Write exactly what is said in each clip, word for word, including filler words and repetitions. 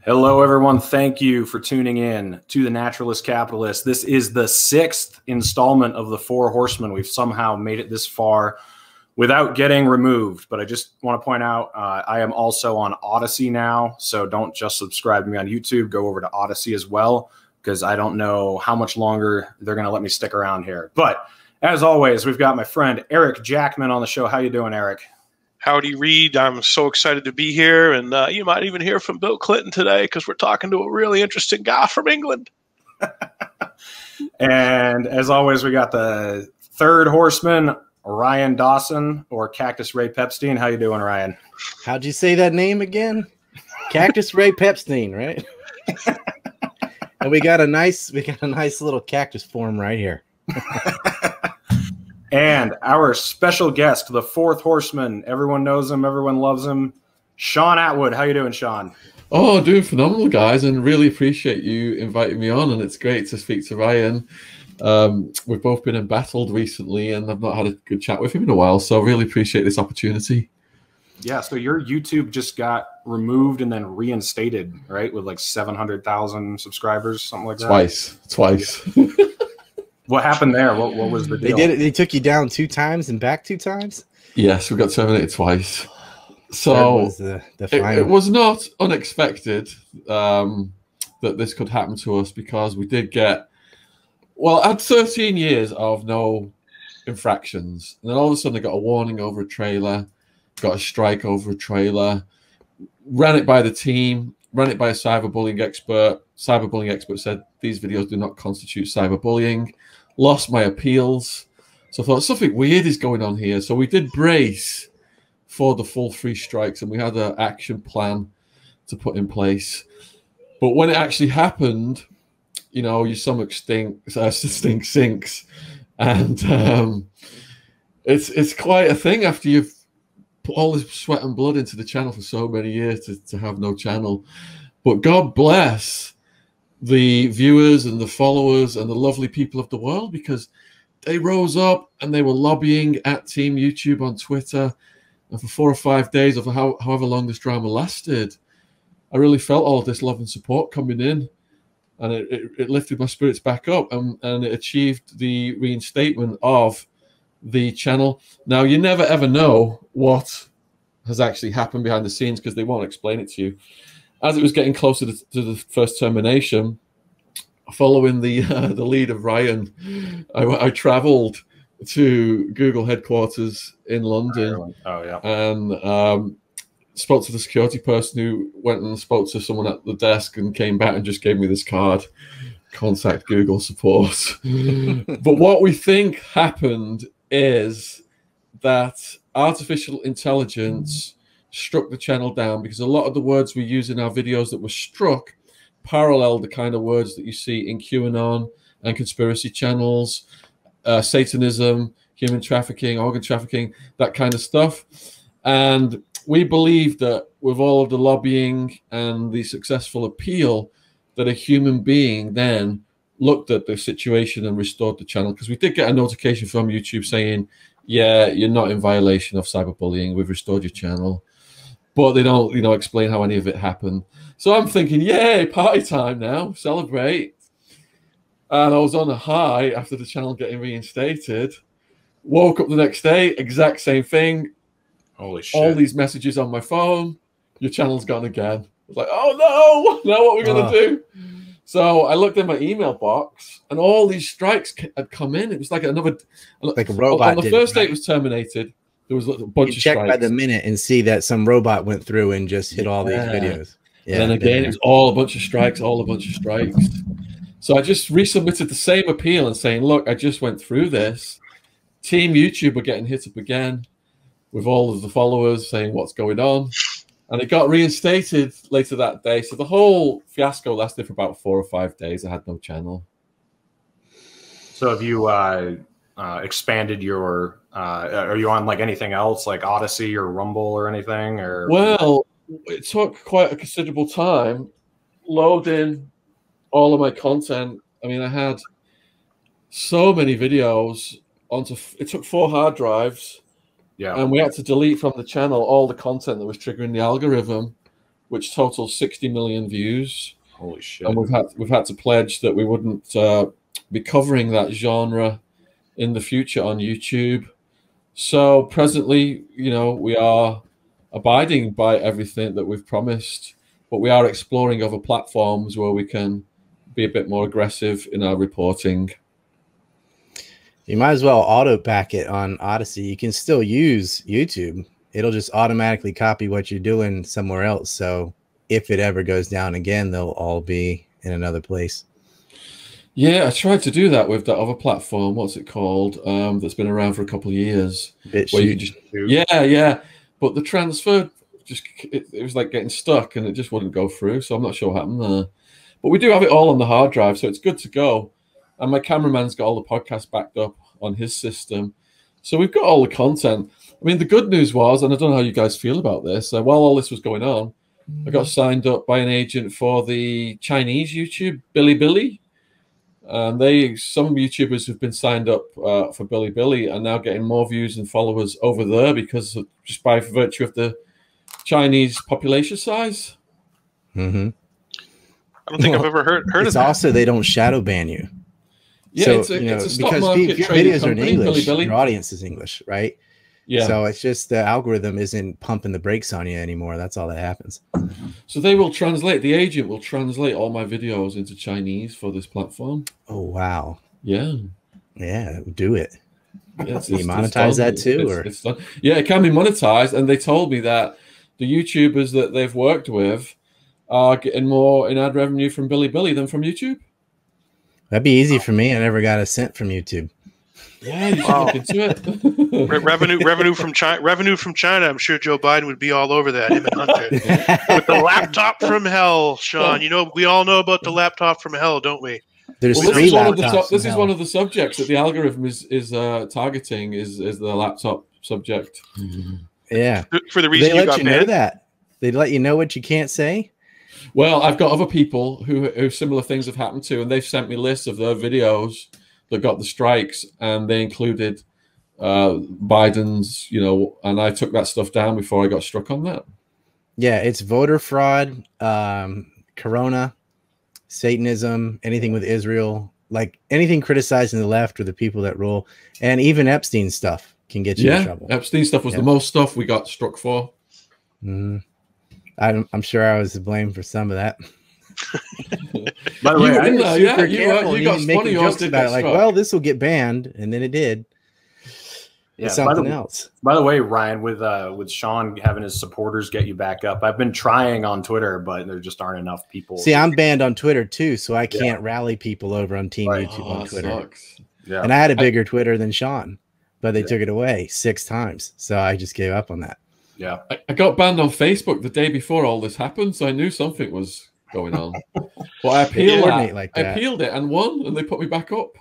Hello, everyone. Thank you for tuning in to The Naturalist Capitalist. This is the sixth installment of the Four Horsemen. We've somehow made it this far without getting removed. But I just want to point out, uh, I am also on Odyssey now. So don't just subscribe to me on YouTube. Go over to Odyssey as well, because I don't know how much longer they're going to let me stick around here. But as always, we've got my friend Eric Jackman on the show. How you doing, Eric? Howdy, Reed. I'm so excited to be here. And uh, you might even hear from Bill Clinton today because we're talking to a really interesting guy from England. And as always, we got the third horseman, Ryan Dawson, or Cactus Ray Pepstein. How you doing, Ryan? How'd you say that name again? Cactus Ray Pepstein, right? And we got a nice, we got a nice little cactus form right here. And our special guest, the fourth horseman. Everyone knows him. Everyone loves him. Sean Atwood. How you doing, Sean? Oh, doing phenomenal, guys, and really appreciate you inviting me on. And it's great to speak to Ryan. Um, we've both been embattled recently, and I've not had a good chat with him in a while. So I really appreciate this opportunity. Yeah, so your YouTube just got removed and then reinstated, right? With like seven hundred thousand subscribers, something like that? Twice. Twice. What happened there? What, what was the deal? They did it. They took you down two times and back two times? Yes, we got terminated twice. So that was the, the it, it was not unexpected um, that this could happen to us, because we did get, well, I had thirteen years of no infractions. And then all of a sudden I got a warning over a trailer, got a strike over a trailer, ran it by the team, ran it by a cyberbullying expert. Cyberbullying expert said these videos do not constitute cyberbullying. Lost my appeals. So I thought something weird is going on here. So we did brace for the full three strikes, and we had an action plan to put in place. But when it actually happened, you know, your stomach stinks, uh, stink sinks, and um, it's it's quite a thing after you've put all this sweat and blood into the channel for so many years to, to have no channel. But God bless the viewers and the followers and the lovely people of the world, because they rose up and they were lobbying at Team YouTube on Twitter. And for four or five days, of how, however long this drama lasted, I really felt all of this love and support coming in. And it, it, it lifted my spirits back up, and, and it achieved the reinstatement of the channel. Now, you never ever know what has actually happened behind the scenes, because they won't explain it to you. As it was getting closer to, to the first termination, following the uh, the lead of Ryan, I, I travelled to Google headquarters in London. Oh yeah, and um, spoke to the security person, who went and spoke to someone at the desk and came back and just gave me this card: contact Google support. But what we think happened is that artificial intelligence struck the channel down, because a lot of the words we use in our videos that were struck parallel the kind of words that you see in QAnon and conspiracy channels, uh, Satanism, human trafficking, organ trafficking, that kind of stuff. And we believe that with all of the lobbying and the successful appeal, that a human being then looked at the situation and restored the channel, because we did get a notification from YouTube saying, yeah, you're not in violation of cyberbullying, we've restored your channel. But they don't, you know, explain how any of it happened. So I'm thinking, yay, party time now, celebrate. And I was on a high after the channel getting reinstated. Woke up the next day, exact same thing. Holy shit. All these messages on my phone, your channel's gone again. I was like, oh no, now what are we going to uh. do? So I looked in my email box, and all these strikes had come in. It was like another, like a robot. On the did first it, day right? it was terminated, there was a bunch you of check strikes. by the minute and see that some robot went through and just hit all Yeah. these videos. Yeah, and then again, it was all a bunch of strikes, all a bunch of strikes. So I just resubmitted the same appeal and saying, look, I just went through this. Team YouTube are getting hit up again with all of the followers saying what's going on. And it got reinstated later that day. So the whole fiasco lasted for about four or five days. I had no channel. So have you uh, uh, expanded your, uh, are you on like anything else, like Odyssey or Rumble or anything? Or Well, it took quite a considerable time loading all of my content. I mean, I had so many videos onto, it took four hard drives. Yeah. And we had to delete from the channel all the content that was triggering the algorithm. which totals sixty million views. Holy shit! And we've had we've had to pledge that we wouldn't uh, be covering that genre in the future on YouTube. So presently, you know, we are abiding by everything that we've promised, but we are exploring other platforms where we can be a bit more aggressive in our reporting. You might as well auto pack it on Odyssey. You can still use YouTube. It'll just automatically copy what you're doing somewhere else. So if it ever goes down again, they'll all be in another place. Yeah, I tried to do that with that other platform. What's it called? Um, that's been around for a couple of years. Where you just, yeah, yeah. But the transfer just it, it was like getting stuck, and it just wouldn't go through. So I'm not sure what happened there. But we do have it all on the hard drive, so it's good to go. And my cameraman's got all the podcasts backed up on his system. So we've got all the content. I mean, the good news was, and I don't know how you guys feel about this, uh, while all this was going on, I got signed up by an agent for the Chinese YouTube, Bilibili. And they, some YouTubers who've been signed up uh, for Bilibili are now getting more views and followers over there because of, just by virtue of the Chinese population size. Mm-hmm. I don't think well, I've ever heard heard it's of that. Also, they don't shadow ban you. Yeah, so, it's a, you know, it's a stock because market your trading videos company, are in English, Bilibili. your audience is English, right? Yeah. So it's just the algorithm isn't pumping the brakes on you anymore. That's all that happens. So they will translate, the agent will translate all my videos into Chinese for this platform. Oh, wow. Yeah. Yeah, do it. Yeah, Can you monetize that too? It's, or it's done. Yeah, it can be monetized. And they told me that the YouTubers that they've worked with are getting more in ad revenue from Bilibili than from YouTube. That'd be easy for me. I never got a cent from YouTube. Yeah, you should wow. look into it. Re- revenue, revenue from China. Revenue from China. I'm sure Joe Biden would be all over that. Him and Hunter with the laptop from hell, Sean. You know, we all know about the laptop from hell, don't we? There's well, three this is one of the laptops. This is hell. one of the subjects that the algorithm is is uh, targeting. Is is the laptop subject? Yeah, for the reason they you let got you banned? know that they let you know what you can't say. Well, I've got other people who, who similar things have happened to, and they've sent me lists of their videos that got the strikes, and they included uh, Biden's, you know, and I took that stuff down before I got struck on that. Yeah, it's voter fraud, um, Corona, Satanism, anything with Israel, like anything criticizing the left or the people that rule, and even Epstein stuff can get you yeah, in trouble. Epstein stuff was yeah. the most stuff we got struck for. Mm-hmm. I'm, I'm sure I was to blame for some of that. By the way, you, I was uh, super yeah, you, careful. uh, you You got making jokes about it, like, well, this will get banned, and then it did. Yeah, something by the, else. By the way, Ryan, with uh, with Sean having his supporters get you back up, I've been trying on Twitter, but there just aren't enough people. See, I'm banned on Twitter too, so I can't yeah. rally people over on Team right. YouTube oh, on Twitter. Sucks. Yeah, and I had a bigger I, Twitter than Sean, but they yeah. took it away six times, so I just gave up on that. Yeah, I, I got banned on Facebook the day before all this happened, so I knew something was going on. But I appealed that. Like that. I appealed it and won, and they put me back up.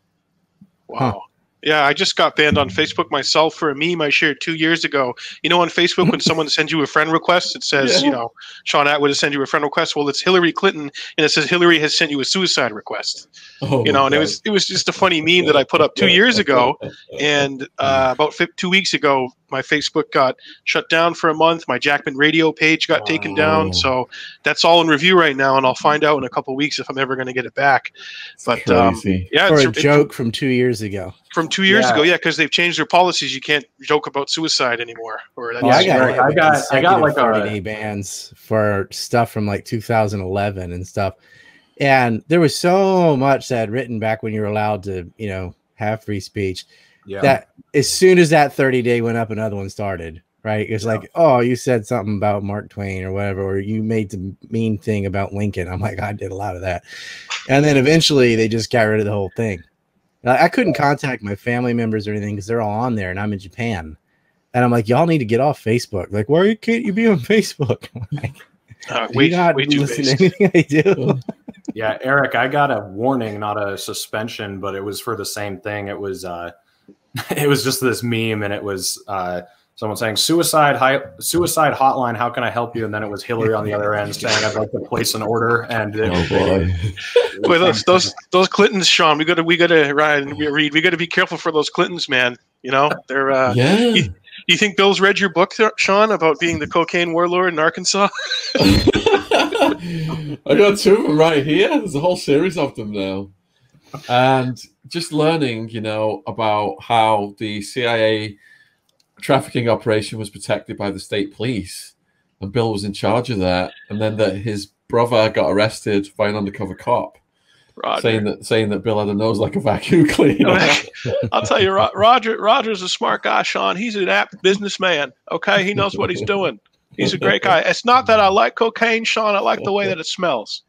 Wow. Huh. Yeah, I just got banned on Facebook myself for a meme I shared two years ago. You know, on Facebook, when someone sends you a friend request, it says, yeah. you know, Sean Atwood has sent you a friend request. Well, it's Hillary Clinton, and it says Hillary has sent you a suicide request. Oh, you know, and God. it was it was just a funny meme that I put up two years ago, and uh, about two weeks ago, my Facebook got shut down for a month. My Jackman Radio page got oh. taken down. So that's all in review right now, and I'll find out in a couple of weeks if I'm ever going to get it back. But um, yeah, or it's a it, joke it, from two years ago. From two years yeah. ago, yeah, because they've changed their policies. You can't joke about suicide anymore. Or oh, I got, right. I got, I got like thirty day bans for stuff from like two thousand eleven and stuff. And there was so much that I'd written back when you were allowed to, you know, have free speech. Yeah. That as soon as that thirty day went up, another one started. Right? It's yeah. like, oh, you said something about Mark Twain or whatever, or you made the mean thing about Lincoln. I'm like, I did a lot of that. And then eventually they just got rid of the whole thing. I couldn't contact my family members or anything because they're all on there, and I'm in Japan. And I'm like, y'all need to get off Facebook. Like, why can't you be on Facebook? Like, uh, way, you not way too listen to anything I do. Yeah, Eric, I got a warning, not a suspension, but it was for the same thing. It was, uh, it was just this meme, and it was uh, someone saying suicide, hi- suicide hotline. How can I help you? And then it was Hillary on the other end saying, "I'd like to place an order." And it, oh boy. Boy, those those those Clintons, Sean. We got to we got to Ryan read. We got to be careful for those Clintons, man. You know, they're uh, yeah. You, Do you think Bill's read your book, Sean, about being the cocaine warlord in Arkansas? I got two of them right here. There's a whole series of them now. And just learning, you know, about how the C I A trafficking operation was protected by the state police, and Bill was in charge of that, and then that his brother got arrested by an undercover cop, Roger. saying that saying that Bill had a nose like a vacuum cleaner. I'll tell you, Roger. Roger's a smart guy, Sean. He's an apt businessman. Okay, he knows what he's doing. He's a great guy. It's not that I like cocaine, Sean. I like the way that it smells.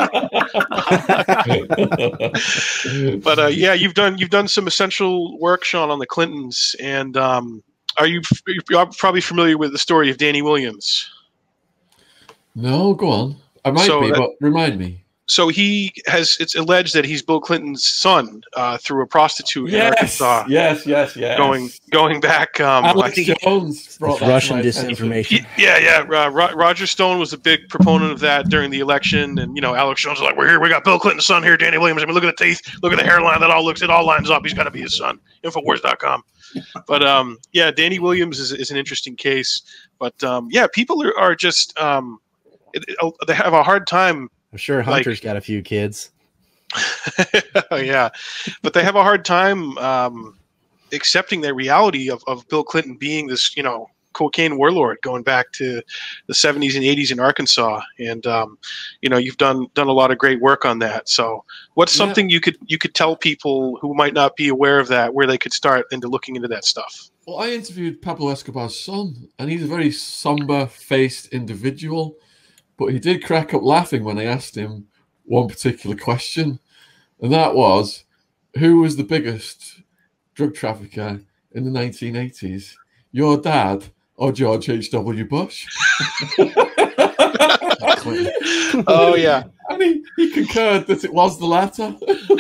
But uh, yeah, you've done you've done some essential work, Sean, on the Clintons. And um, are you you're probably familiar with the story of Danny Williams? No, go on. I might so, be, but remind me. So he has, it's alleged that he's Bill Clinton's son uh, through a prostitute yes, in Arkansas. Yes, yes, yes. Going going back. Um, Alex I think Jones brought that Russian disinformation. Yeah, yeah. Uh, Ro- Roger Stone was a big proponent of that during the election. And, you know, Alex Jones was like, we're here. We got Bill Clinton's son here, Danny Williams. I mean, look at the teeth. Look at the hairline. That all looks, it all lines up. He's got to be his son. Infowars dot com. But, um, yeah, Danny Williams is, is an interesting case. But, um, yeah, people are, are just, um, it, it, they have a hard time. I'm sure Hunter's like, got a few kids. Yeah, but they have a hard time um, accepting the reality of, of Bill Clinton being this, you know, cocaine warlord going back to the seventies and eighties in Arkansas. And, um, you know, you've done done a lot of great work on that. So what's something yeah. you could you could tell people who might not be aware of that, where they could start into looking into that stuff? Well, I interviewed Pablo Escobar's son, and he's a very somber-faced individual. But he did crack up laughing when I asked him one particular question, and that was, who was the biggest drug trafficker in the nineteen eighties, your dad or George H W Bush? Oh, yeah. And he, he concurred that it was the latter.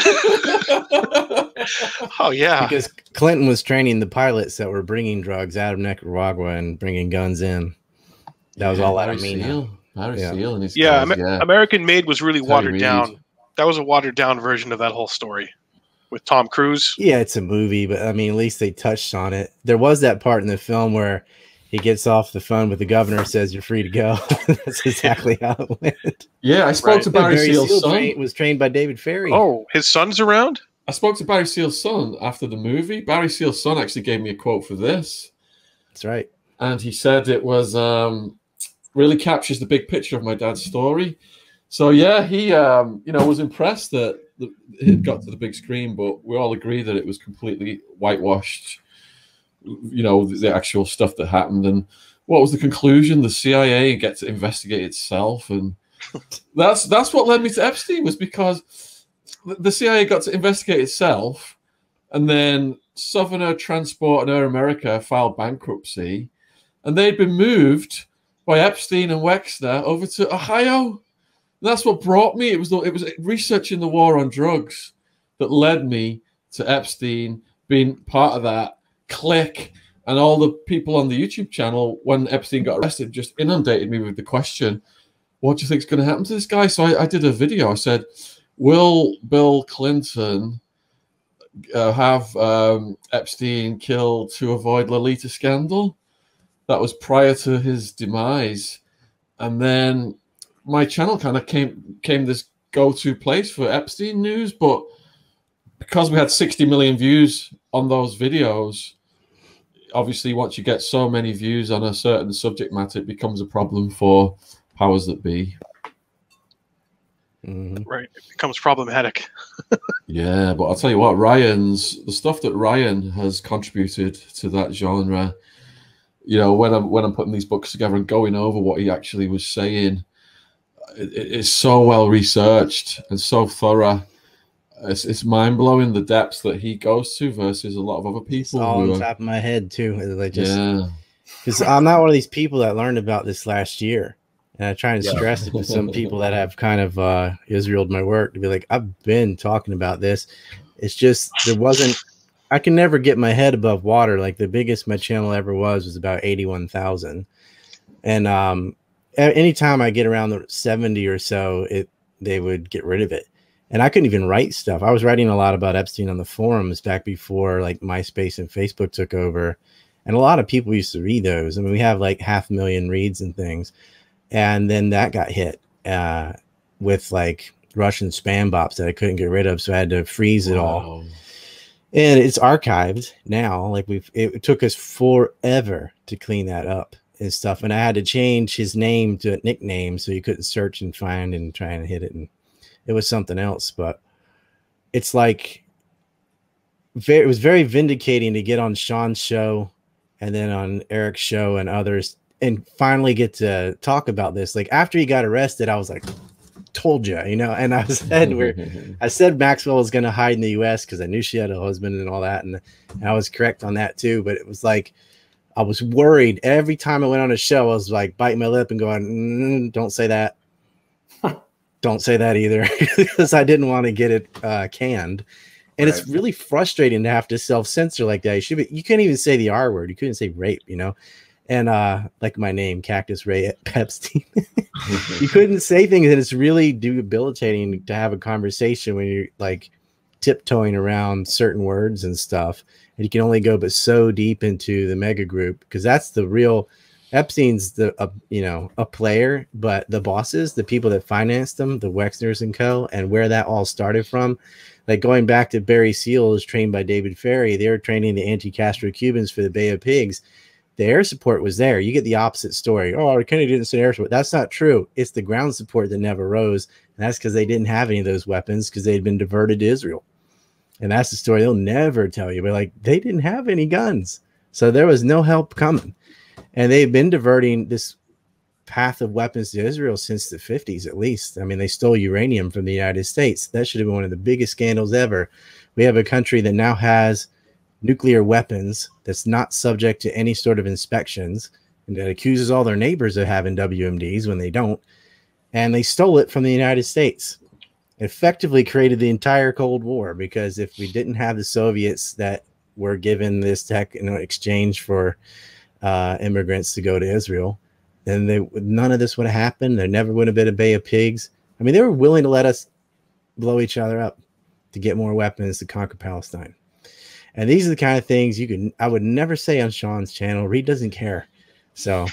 Oh, yeah. Because Clinton was training the pilots that were bringing drugs out of Nicaragua and bringing guns in. That was yeah, all that I mean. Barry yeah, Seal and his yeah, guys, yeah. American Made was really Terry watered Reid. down. That was a watered down version of that whole story with Tom Cruise. Yeah, it's a movie, but I mean, at least they touched on it. There was that part in the film where he gets off the phone with the governor and says, "You're free to go." That's exactly how it went. Yeah, I spoke right. to Barry, Barry Seal's Seal son. Train, was trained by David Ferry. Oh, his son's around? I spoke to Barry Seal's son after the movie. Barry Seal's son actually gave me a quote for this. That's right. And he said it was... Um, really captures the big picture of my dad's story. So yeah, he um, you know was impressed that the, it got to the big screen, but we all agree that it was completely whitewashed. You know, the, the actual stuff that happened, and what was the conclusion? The C I A gets to investigate itself, and that's that's what led me to Epstein, was because the C I A got to investigate itself, and then Southerner Transport and Air America filed bankruptcy, and they'd been moved by Epstein and Wexner over to Ohio. And that's what brought me. It was the, it was researching the war on drugs that led me to Epstein being part of that clique, and all the people on the YouTube channel when Epstein got arrested just inundated me with the question, what do you think is going to happen to this guy? So I, I did a video. I said, will Bill Clinton uh, have um, Epstein killed to avoid Lolita scandal? That was prior to his demise. And then my channel kind of came came this go-to place for Epstein news. But because we had sixty million views on those videos, obviously once you get so many views on a certain subject matter, it becomes a problem for powers that be. Mm-hmm. Right. It becomes problematic. Yeah, but I'll tell you what, Ryan's, the stuff that Ryan has contributed to that genre, you know, when I'm when I'm putting these books together and going over what he actually was saying, it, it's so well researched and so thorough. It's, it's mind blowing the depths that he goes to versus a lot of other people. It's all on are, top of my head too. Like just, yeah, because I'm not one of these people that learned about this last year, and I try and stress yeah. it to some people that have kind of uh, Israeled my work to be like, I've been talking about this. It's just there wasn't. I can never get my head above water. Like the biggest my channel ever was was about eighty-one thousand. And um, anytime I get around the seventy or so, it they would get rid of it. And I couldn't even write stuff. I was writing a lot about Epstein on the forums back before like MySpace and Facebook took over. And a lot of people used to read those. I mean, we have like half a million reads and things. And then that got hit uh, with like Russian spam bots that I couldn't get rid of. So I had to freeze it wow. all. And it's archived now. Like we've, it took us forever to clean that up and stuff. And I had to change his name to a nickname so you couldn't search and find and try and hit it. And it was something else. But it's like, very, it was very vindicating to get on Sean's show and then on Eric's show and others and finally get to talk about this. Like after he got arrested, I was like, told you, you know, and I said, we're, I said Maxwell was going to hide in the U S because I knew she had a husband and all that. And, and I was correct on that too. But it was like, I was worried every time I went on a show. I was like biting my lip and going, mm, don't say that. Don't say that either, because I didn't want to get it uh, canned. And right. It's really frustrating to have to self-censor like that. You should be, you can't even say the R word. You couldn't say rape, you know? And uh, like my name, Cactus Ray Epstein, you couldn't say things, and it's really debilitating to have a conversation when you're like tiptoeing around certain words and stuff, and you can only go but so deep into the mega group because that's the real Epstein's the uh, you know a player, but the bosses, the people that financed them, the Wexners and co, and where that all started from. Like going back to Barry Seals, trained by David Ferry, they were training the anti-Castro Cubans for the Bay of Pigs. The air support was there. You get the opposite story. Oh, Kennedy didn't send air support. That's not true. It's the ground support that never rose. And that's because they didn't have any of those weapons because they'd been diverted to Israel. And that's the story they'll never tell you. But like, they didn't have any guns. So there was no help coming. And they've been diverting this path of weapons to Israel since the fifties, at least. I mean, they stole uranium from the United States. That should have been one of the biggest scandals ever. We have a country that now has nuclear weapons that's not subject to any sort of inspections and that accuses all their neighbors of having W M Ds when they don't. And they stole it from the United States. Effectively created the entire Cold War, because if we didn't have the Soviets that were given this tech in exchange for uh, immigrants to go to Israel, then they, none of this would have happened. There never would have been a Bay of Pigs. I mean, they were willing to let us blow each other up to get more weapons to conquer Palestine. And these are the kind of things you can, I would never say on Sean's channel. Reed doesn't care. So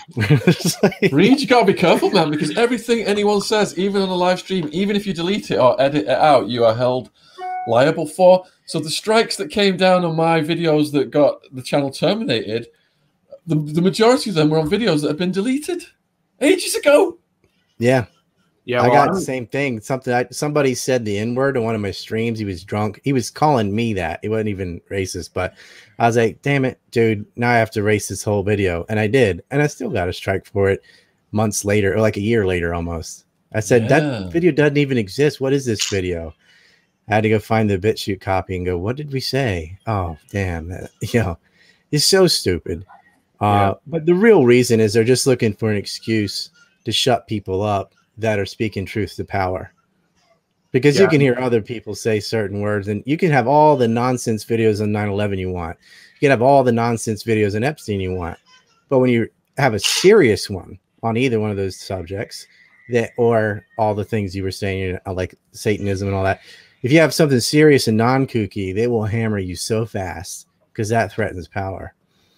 like, Reed, you gotta be careful, man, because everything anyone says, even on a live stream, even if you delete it or edit it out, you are held liable for. So the strikes that came down on my videos that got the channel terminated, the, the majority of them were on videos that had been deleted ages ago. Yeah. Yeah, I well, got I'm... the same thing. Something I, somebody said the N word on one of my streams. He was drunk. He was calling me that. He wasn't even racist, but I was like, "Damn it, dude! Now I have to erase this whole video," and I did, and I still got a strike for it months later, or like a year later, almost. I said yeah. that video doesn't even exist. What is this video? I had to go find the BitChute copy and go, "What did we say?" Oh, damn! That, you know, it's so stupid. Uh, yeah. But the real reason is they're just looking for an excuse to shut people up that are speaking truth to power, because yeah. you can hear other people say certain words, and you can have all the nonsense videos on nine eleven you want. You can have all the nonsense videos on Epstein you want. But when you have a serious one on either one of those subjects, that or all the things you were saying, you know, like Satanism and all that, if you have something serious and non-kooky, they will hammer you so fast because that threatens power.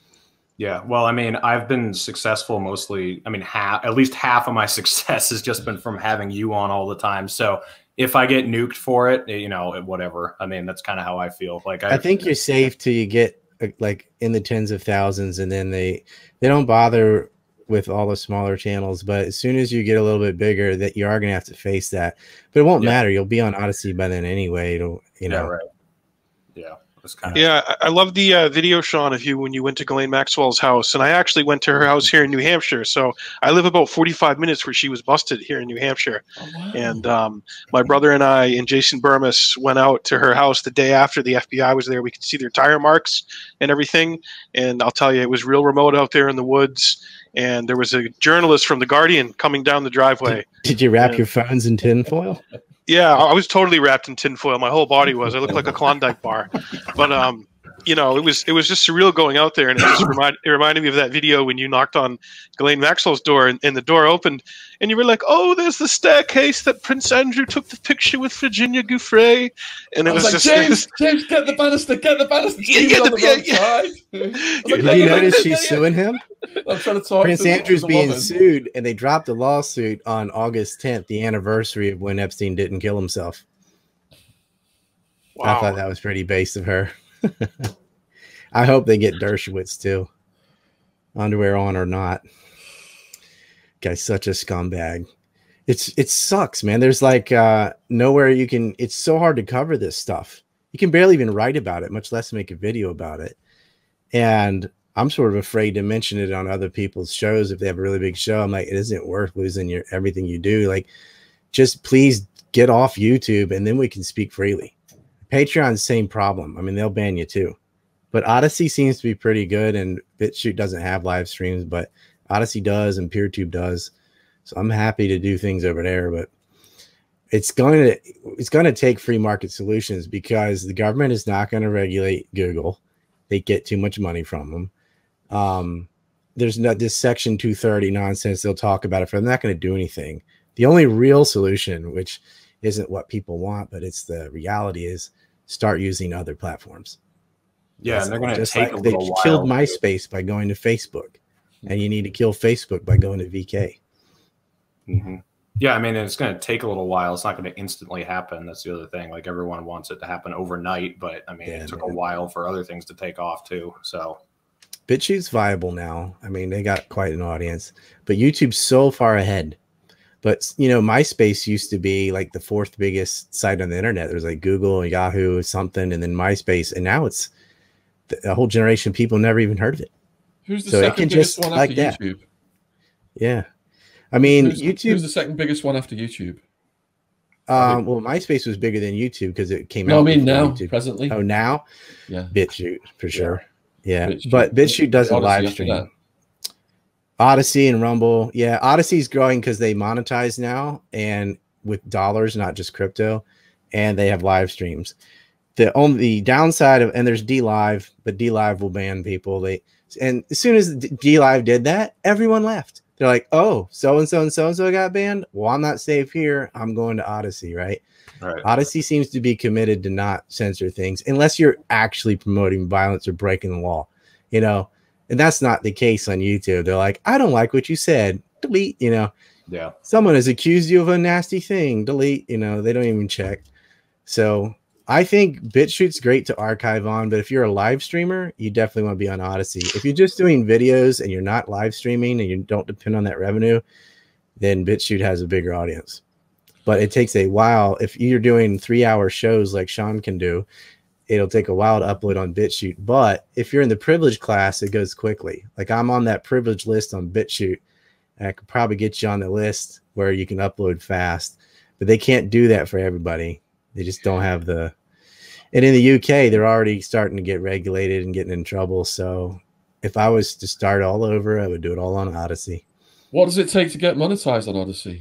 Yeah, well, I mean, I've been successful mostly. I mean, half, at least half of my success has just been from having you on all the time. So if I get nuked for it, you know, whatever. I mean, that's kind of how I feel. Like, I, I think you're safe till you get like in the tens of thousands, and then they they don't bother with all the smaller channels. But as soon as you get a little bit bigger, that you are going to have to face that. But it won't yeah. matter. You'll be on Odyssey by then anyway. It'll, you know, yeah, right. Yeah. Kind of yeah, I love the uh, video, Sean, of you when you went to Ghislaine Maxwell's house. And I actually went to her house here in New Hampshire. So I live about forty-five minutes where she was busted here in New Hampshire. Oh, wow. And um, my brother and I and Jason Burmis went out to her house the day after the F B I was there. We could see their tire marks and everything. And I'll tell you, it was real remote out there in the woods. And there was a journalist from The Guardian coming down the driveway. Did, did you wrap and, your phones in tinfoil? Yeah, I was totally wrapped in tinfoil. My whole body was. I looked like a Klondike bar. But um, you know, it was it was just surreal going out there, and it just remind, it reminded me of that video when you knocked on Ghislaine Maxwell's door, and, and the door opened, and you were like, "Oh, there's the staircase that Prince Andrew took the picture with Virginia Giuffre," and it I was, was just like, James, was, James, get the banister, get the banister. Yeah, get on the- the yeah, wrong yeah. side. I was like, Did "Yeah, you yeah, notice yeah, she's yeah." suing him? I'm trying to talk Prince to Andrew's the being woman. sued, and they dropped a lawsuit on August tenth, the anniversary of when Epstein didn't kill himself. wow. I thought that was pretty base of her. I hope they get Dershowitz too, underwear on or not. Guy's such a scumbag. It's it sucks, man. There's like uh, nowhere you can. It's so hard to cover this stuff. You can barely even write about it, much less make a video about it. And I'm sort of afraid to mention it on other people's shows if they have a really big show. I'm like, it isn't worth losing your everything you do. Like, just please get off YouTube, and then we can speak freely. Patreon, same problem. I mean, they'll ban you too. But Odyssey seems to be pretty good, and BitChute doesn't have live streams, but Odyssey does, and PeerTube does. So I'm happy to do things over there, but it's going to it's going to take free market solutions, because the government is not going to regulate Google. They get too much money from them. Um, there's not this Section two thirty nonsense they'll talk about it for. They're not going to do anything. The only real solution, which isn't what people want, but it's the reality, is start using other platforms. Yeah, and they're going to Just take like a they little while. killed MySpace by going to Facebook, and you need to kill Facebook by going to V K. Mm-hmm. Yeah, I mean, it's going to take a little while. It's not going to instantly happen. That's the other thing. Like, everyone wants it to happen overnight, but I mean, Yeah, it took man. a while for other things to take off too. So, BitChute's viable now. I mean, they got quite an audience, but YouTube's so far ahead. But, you know, MySpace used to be like the fourth biggest site on the internet. There was like Google, Yahoo, something, and then MySpace. And now it's a whole generation of people never even heard of it. Who's the So it second can biggest just one like after that. YouTube? Yeah. I mean, Who's, YouTube. who's the second biggest one after YouTube? Um, well, MySpace was bigger than YouTube because it came No, out. I mean before now, YouTube. presently. Oh, now? Yeah. BitChute, for sure. Yeah. BitChute. But BitChute doesn't Odyssey live after stream. that. Odyssey and Rumble. Yeah, Odyssey's growing because they monetize now and with dollars, not just crypto, and they have live streams. The only downside of, and there's D Live, but D Live will ban people. They and as soon as D Live did that, everyone left. They're like, oh, so and so and so and so got banned. Well, I'm not safe here. I'm going to Odyssey, right? right. Odyssey seems to be committed to not censor things unless you're actually promoting violence or breaking the law, you know. And that's not the case on YouTube. They're like, I don't like what you said. Delete, you know. Yeah. Someone has accused you of a nasty thing. Delete, you know, they don't even check. So I think BitChute's great to archive on, but if you're a live streamer, you definitely want to be on Odyssey. If you're just doing videos and you're not live streaming and you don't depend on that revenue, then BitChute has a bigger audience. But it takes a while. If you're doing three hour shows like Sean can do, it'll take a while to upload on BitChute. But if you're in the privilege class, it goes quickly. Like I'm on that privilege list on BitChute. And I could probably get you on the list where you can upload fast. But they can't do that for everybody. They just don't have the... And in the U K, they're already starting to get regulated and getting in trouble. So if I was to start all over, I would do it all on Odyssey. What does it take to get monetized on Odyssey?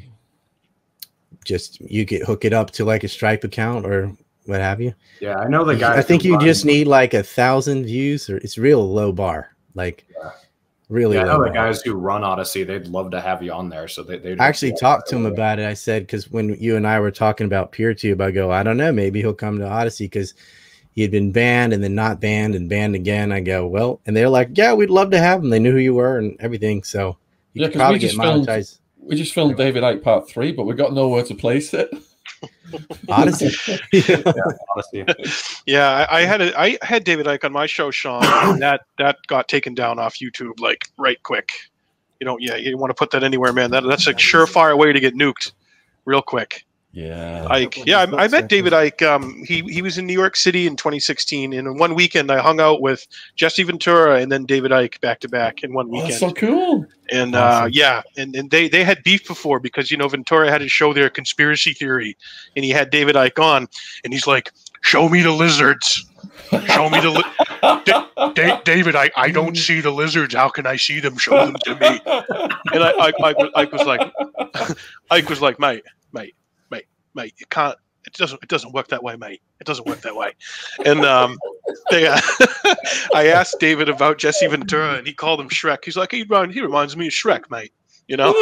Just you could hook it up to like a Stripe account or what have you. Yeah, I know the guy. I think you just need like a thousand views, or it's real low bar. Like Yeah. really Yeah, I low know the bar. guys who run Odyssey. They'd love to have you on there. So they they I actually talked to him about it. I said, because when you and I were talking about PeerTube, I go, I don't know, maybe he'll come to Odyssey because he had been banned and then not banned and banned again. I go, well, and they're like, yeah, we'd love to have him. They knew who you were and everything. So you Yeah, could 'cause probably we get just filmed- monetized. We just filmed David Icke Part Three, but we got nowhere to place it. Odyssey. Yeah, Odyssey. Yeah, I, I had a, I had David Icke on my show, Sean, and that that got taken down off YouTube like right quick. You don't, yeah, you want to put that anywhere, man. That that's a surefire way to get nuked, real quick. Yeah. Ike, yeah, I, I met David Icke. Um, he he was in New York City in twenty sixteen, and in one weekend I hung out with Jesse Ventura and then David Icke back to back in one Oh, weekend. that's so cool. And uh, Awesome. yeah, and, and they, they had beef before because, you know, Ventura had to show their conspiracy theory, and he had David Icke on, and he's like, show me the lizards. Show me the li- Da- Da- David, I, I don't see the lizards. How can I see them? Show them to me. And I, I, I, Ike was like, Ike was like, mate, mate, mate, mate, you can't, it doesn't it doesn't work that way, mate. It doesn't work that way. And um, they, uh, I asked David about Jesse Ventura, and he called him Shrek. He's like, he, he reminds me of Shrek, mate. You know.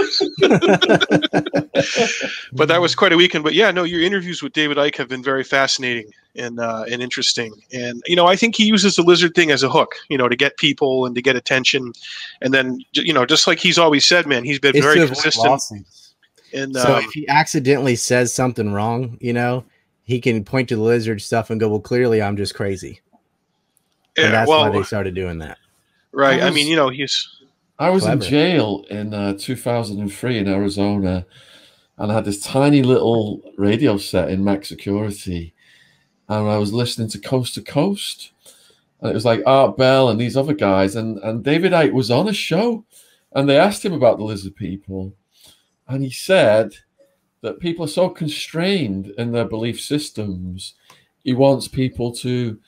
But that was quite a weekend. But yeah, no, your interviews with David Icke have been very fascinating and uh, and interesting. And you know, I think he uses the lizard thing as a hook, you know, to get people and to get attention. And then you know, just like he's always said, man, he's been it's very consistent. And so um, if he accidentally says something wrong, you know, he can point to the lizard stuff and go, well, clearly I'm just crazy. Yeah, and that's well, why they started doing that. Right. I, was, I mean, you know, he's I was clever. in jail in uh, two thousand three in Arizona, and I had this tiny little radio set in max security, and I was listening to Coast to Coast, and it was like Art Bell and these other guys, and, and David Icke was on a show, and they asked him about the lizard people. And he said that people are so constrained in their belief systems, he wants people to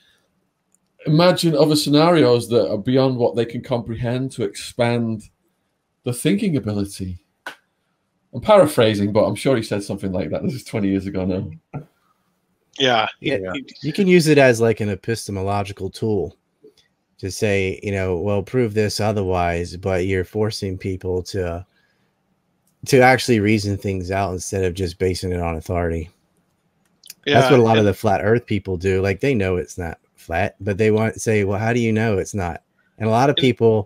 imagine other scenarios that are beyond what they can comprehend to expand the thinking ability. I'm paraphrasing, but I'm sure he said something like that. This is twenty years ago now. Yeah. yeah. You can use it as like an epistemological tool to say, you know, well, prove this otherwise, but you're forcing people to to actually reason things out instead of just basing it on authority. Yeah, that's what a lot and, of the flat earth people do. Like they know it's not flat, but they want to say, well, how do you know it's not? And a lot of people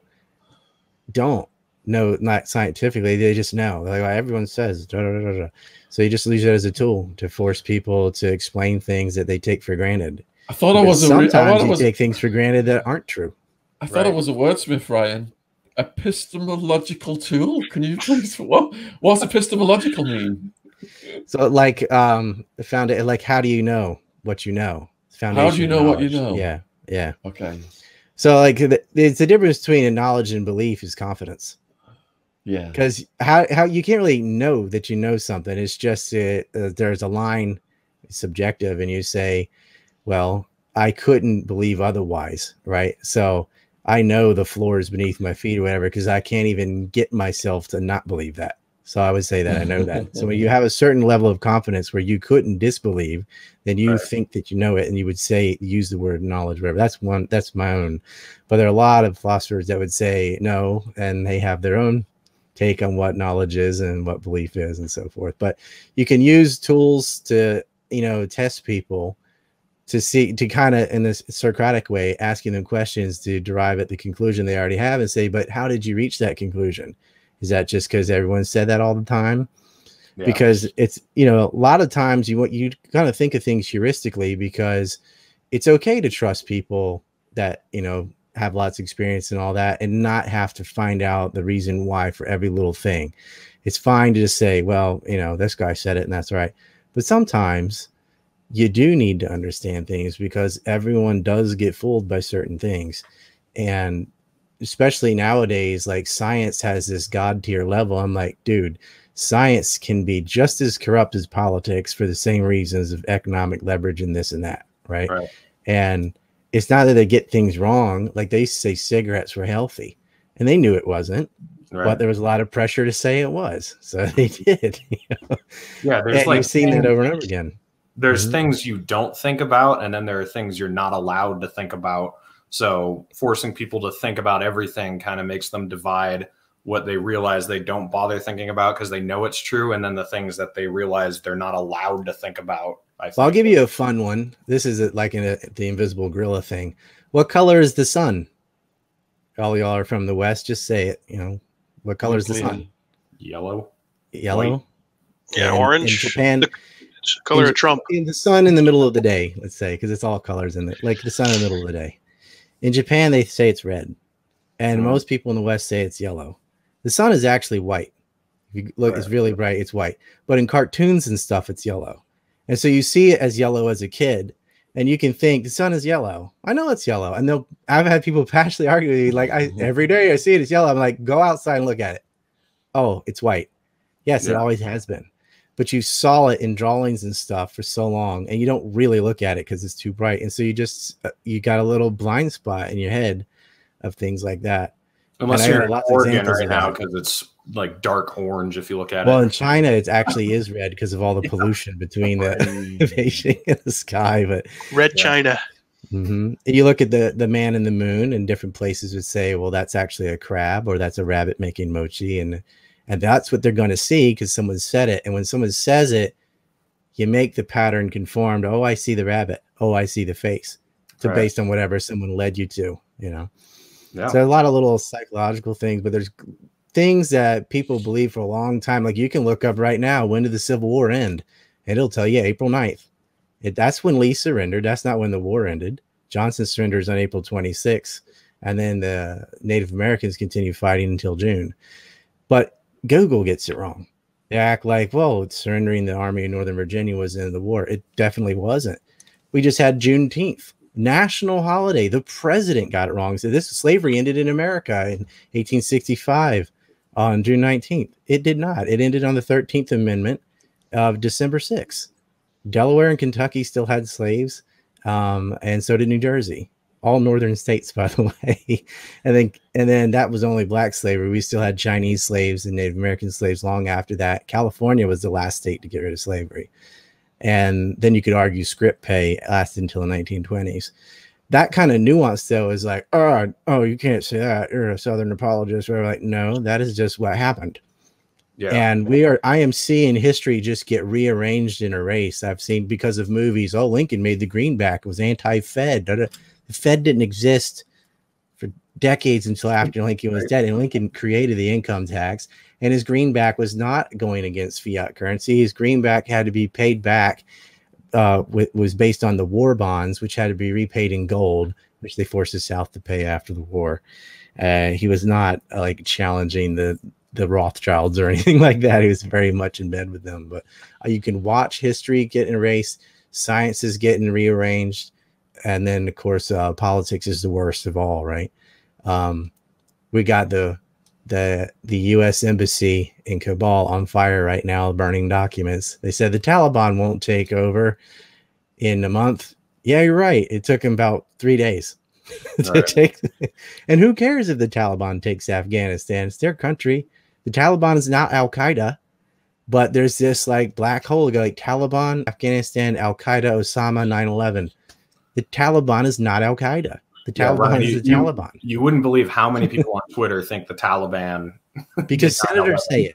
don't know, not scientifically, they just know. Like well, everyone says, da, da, da, da. So you just use it as a tool to force people to explain things that they take for granted. I thought I was sometimes a, I thought you it was, take things for granted that aren't true. I thought right. it was a wordsmith, Ryan. Epistemological tool. Can you please what what's epistemological mean? So like um found it like how do you know what you know? How do you know what you know? Yeah, yeah. Okay. So like the, it's the difference between a knowledge and belief is confidence. Yeah. Because how how you can't really know that you know something. It's just uh, uh, there's a line, subjective, and you say, well, I couldn't believe otherwise, right? So I know the floor is beneath my feet or whatever, because I can't even get myself to not believe that. So I would say that I know that. So when you have a certain level of confidence where you couldn't disbelieve, then you right. think that you know it, and you would say, use the word knowledge, whatever. That's one, that's my own. But there are a lot of philosophers that would say no, and they have their own take on what knowledge is and what belief is and so forth. But you can use tools to, you know, test people to see, to kind of in this Socratic way, asking them questions to derive at the conclusion they already have and say, but how did you reach that conclusion? Is that just because everyone said that all the time? Yeah. Because it's, you know, a lot of times you want, you kind of think of things heuristically, because it's okay to trust people that, you know, have lots of experience and all that, and not have to find out the reason why for every little thing. It's fine to just say, well, you know, this guy said it and that's right. But sometimes you do need to understand things, because everyone does get fooled by certain things. And especially nowadays, like science has this God tier level. I'm like, dude, science can be just as corrupt as politics for the same reasons of economic leverage and this and that. Right. right. And it's not that they get things wrong. Like they say cigarettes were healthy and they knew it wasn't, right. but there was a lot of pressure to say it was. So they did. You know? Yeah. There's and like you've seen that over and over again. There's mm-hmm. things you don't think about, and then there are things you're not allowed to think about. So forcing people to think about everything kind of makes them divide what they realize they don't bother thinking about because they know it's true, and then the things that they realize they're not allowed to think about. I well, I'll give you a fun one. This is like in a, the invisible gorilla thing. What color is the sun? All y'all are from the West. Just say it. You know, what color is the sun? Yellow. Yellow. White. Yeah, and orange. In Japan. The color in, of Trump. In the sun in the middle of the day, let's say, because it's all colors in the like the sun in the middle of the day. In Japan, they say it's red, and mm-hmm. most people in the West say it's yellow. The sun is actually white. If you look, right. it's really bright. It's white, but in cartoons and stuff, it's yellow. And so you see it as yellow as a kid, and you can think the sun is yellow. I know it's yellow, and they'll. I've had people passionately argue with me, like I every day I see it, it's yellow. I'm like, go outside and look at it. Oh, it's white. Yes, yeah. It always has been. But you saw it in drawings and stuff for so long, and you don't really look at it because it's too bright. And so you just, you got a little blind spot in your head of things like that. Unless you're in Oregon right now because it's like dark orange if you look at well, it. Well, in China, it actually is red because of all the pollution between the Beijing and the sky. But red yeah. China. Mm-hmm. You look at the the man in the moon, and different places would say, well, that's actually a crab, or that's a rabbit making mochi, and and that's what they're going to see because someone said it. And when someone says it, you make the pattern conformed. Oh, I see the rabbit. Oh, I see the face. So right. based on whatever someone led you to, you know. Yeah. So a lot of little psychological things, but there's things that people believe for a long time. Like you can look up right now, when did the Civil War end? And it'll tell you April ninth. It, that's when Lee surrendered. That's not when the war ended. Johnson surrenders on April twenty-sixth. And then the Native Americans continue fighting until June. But Google gets it wrong. They act like, well, it's surrendering the Army of Northern Virginia was the end of the war. It definitely wasn't. We just had Juneteenth. National holiday. The president got it wrong. So this slavery ended in America in eighteen sixty-five on June nineteenth. It did not. It ended on the thirteenth Amendment of December sixth. Delaware and Kentucky still had slaves, um, and so did New Jersey. All northern states, by the way. and then and then that was only black slavery. We still had Chinese slaves and Native American slaves long after that. California was the last state to get rid of slavery. And then you could argue script pay lasted until the nineteen twenties. That kind of nuance, though, is like, oh, oh, you can't say that. You're a Southern apologist. We're like, no, that is just what happened. Yeah. And we are, I am seeing history just get rearranged and erased. I've seen because of movies. Oh, Lincoln made the greenback. It was anti-Fed. The Fed didn't exist for decades until after Lincoln was dead. And Lincoln created the income tax. And his greenback was not going against fiat currency. His greenback had to be paid back, uh, w- was based on the war bonds, which had to be repaid in gold, which they forced the South to pay after the war. Uh, he was not uh, like challenging the, the Rothschilds or anything like that. He was very much in bed with them. But uh, you can watch history get erased, science is getting rearranged, and then, of course, uh, politics is the worst of all, right? Um, we got the the the U S Embassy in Kabul on fire right now, burning documents. They said the Taliban won't take over in a month. Yeah, you're right. It took them about three days to right. take. And who cares if the Taliban takes Afghanistan? It's their country. The Taliban is not Al Qaeda, but there's this like black hole, like Taliban, Afghanistan, Al Qaeda, Osama, nine eleven. The Taliban is not Al Qaeda. The yeah, Taliban right. is you, the Taliban. You, you wouldn't believe how many people on Twitter think the Taliban. Because senators say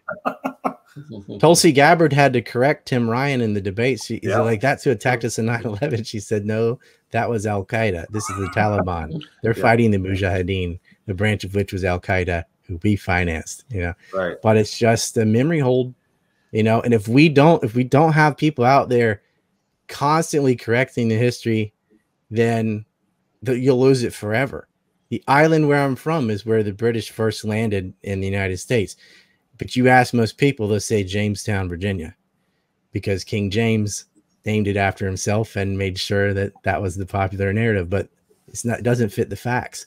it. Tulsi Gabbard had to correct Tim Ryan in the debate. She's yeah. like, that's who attacked us in nine eleven. She said, no, that was Al Qaeda. This is the Taliban. They're yeah. fighting the Mujahideen, the branch of which was Al Qaeda, who we financed. You know, right. But it's just a memory hold, you know. And if we don't, if we don't have people out there constantly correcting the history, then the, you'll lose it forever. The island where I'm from is where the British first landed in the United States. But you ask most people, they'll say Jamestown, Virginia, because King James named it after himself and made sure that that was the popular narrative. But it's not, it doesn't fit the facts.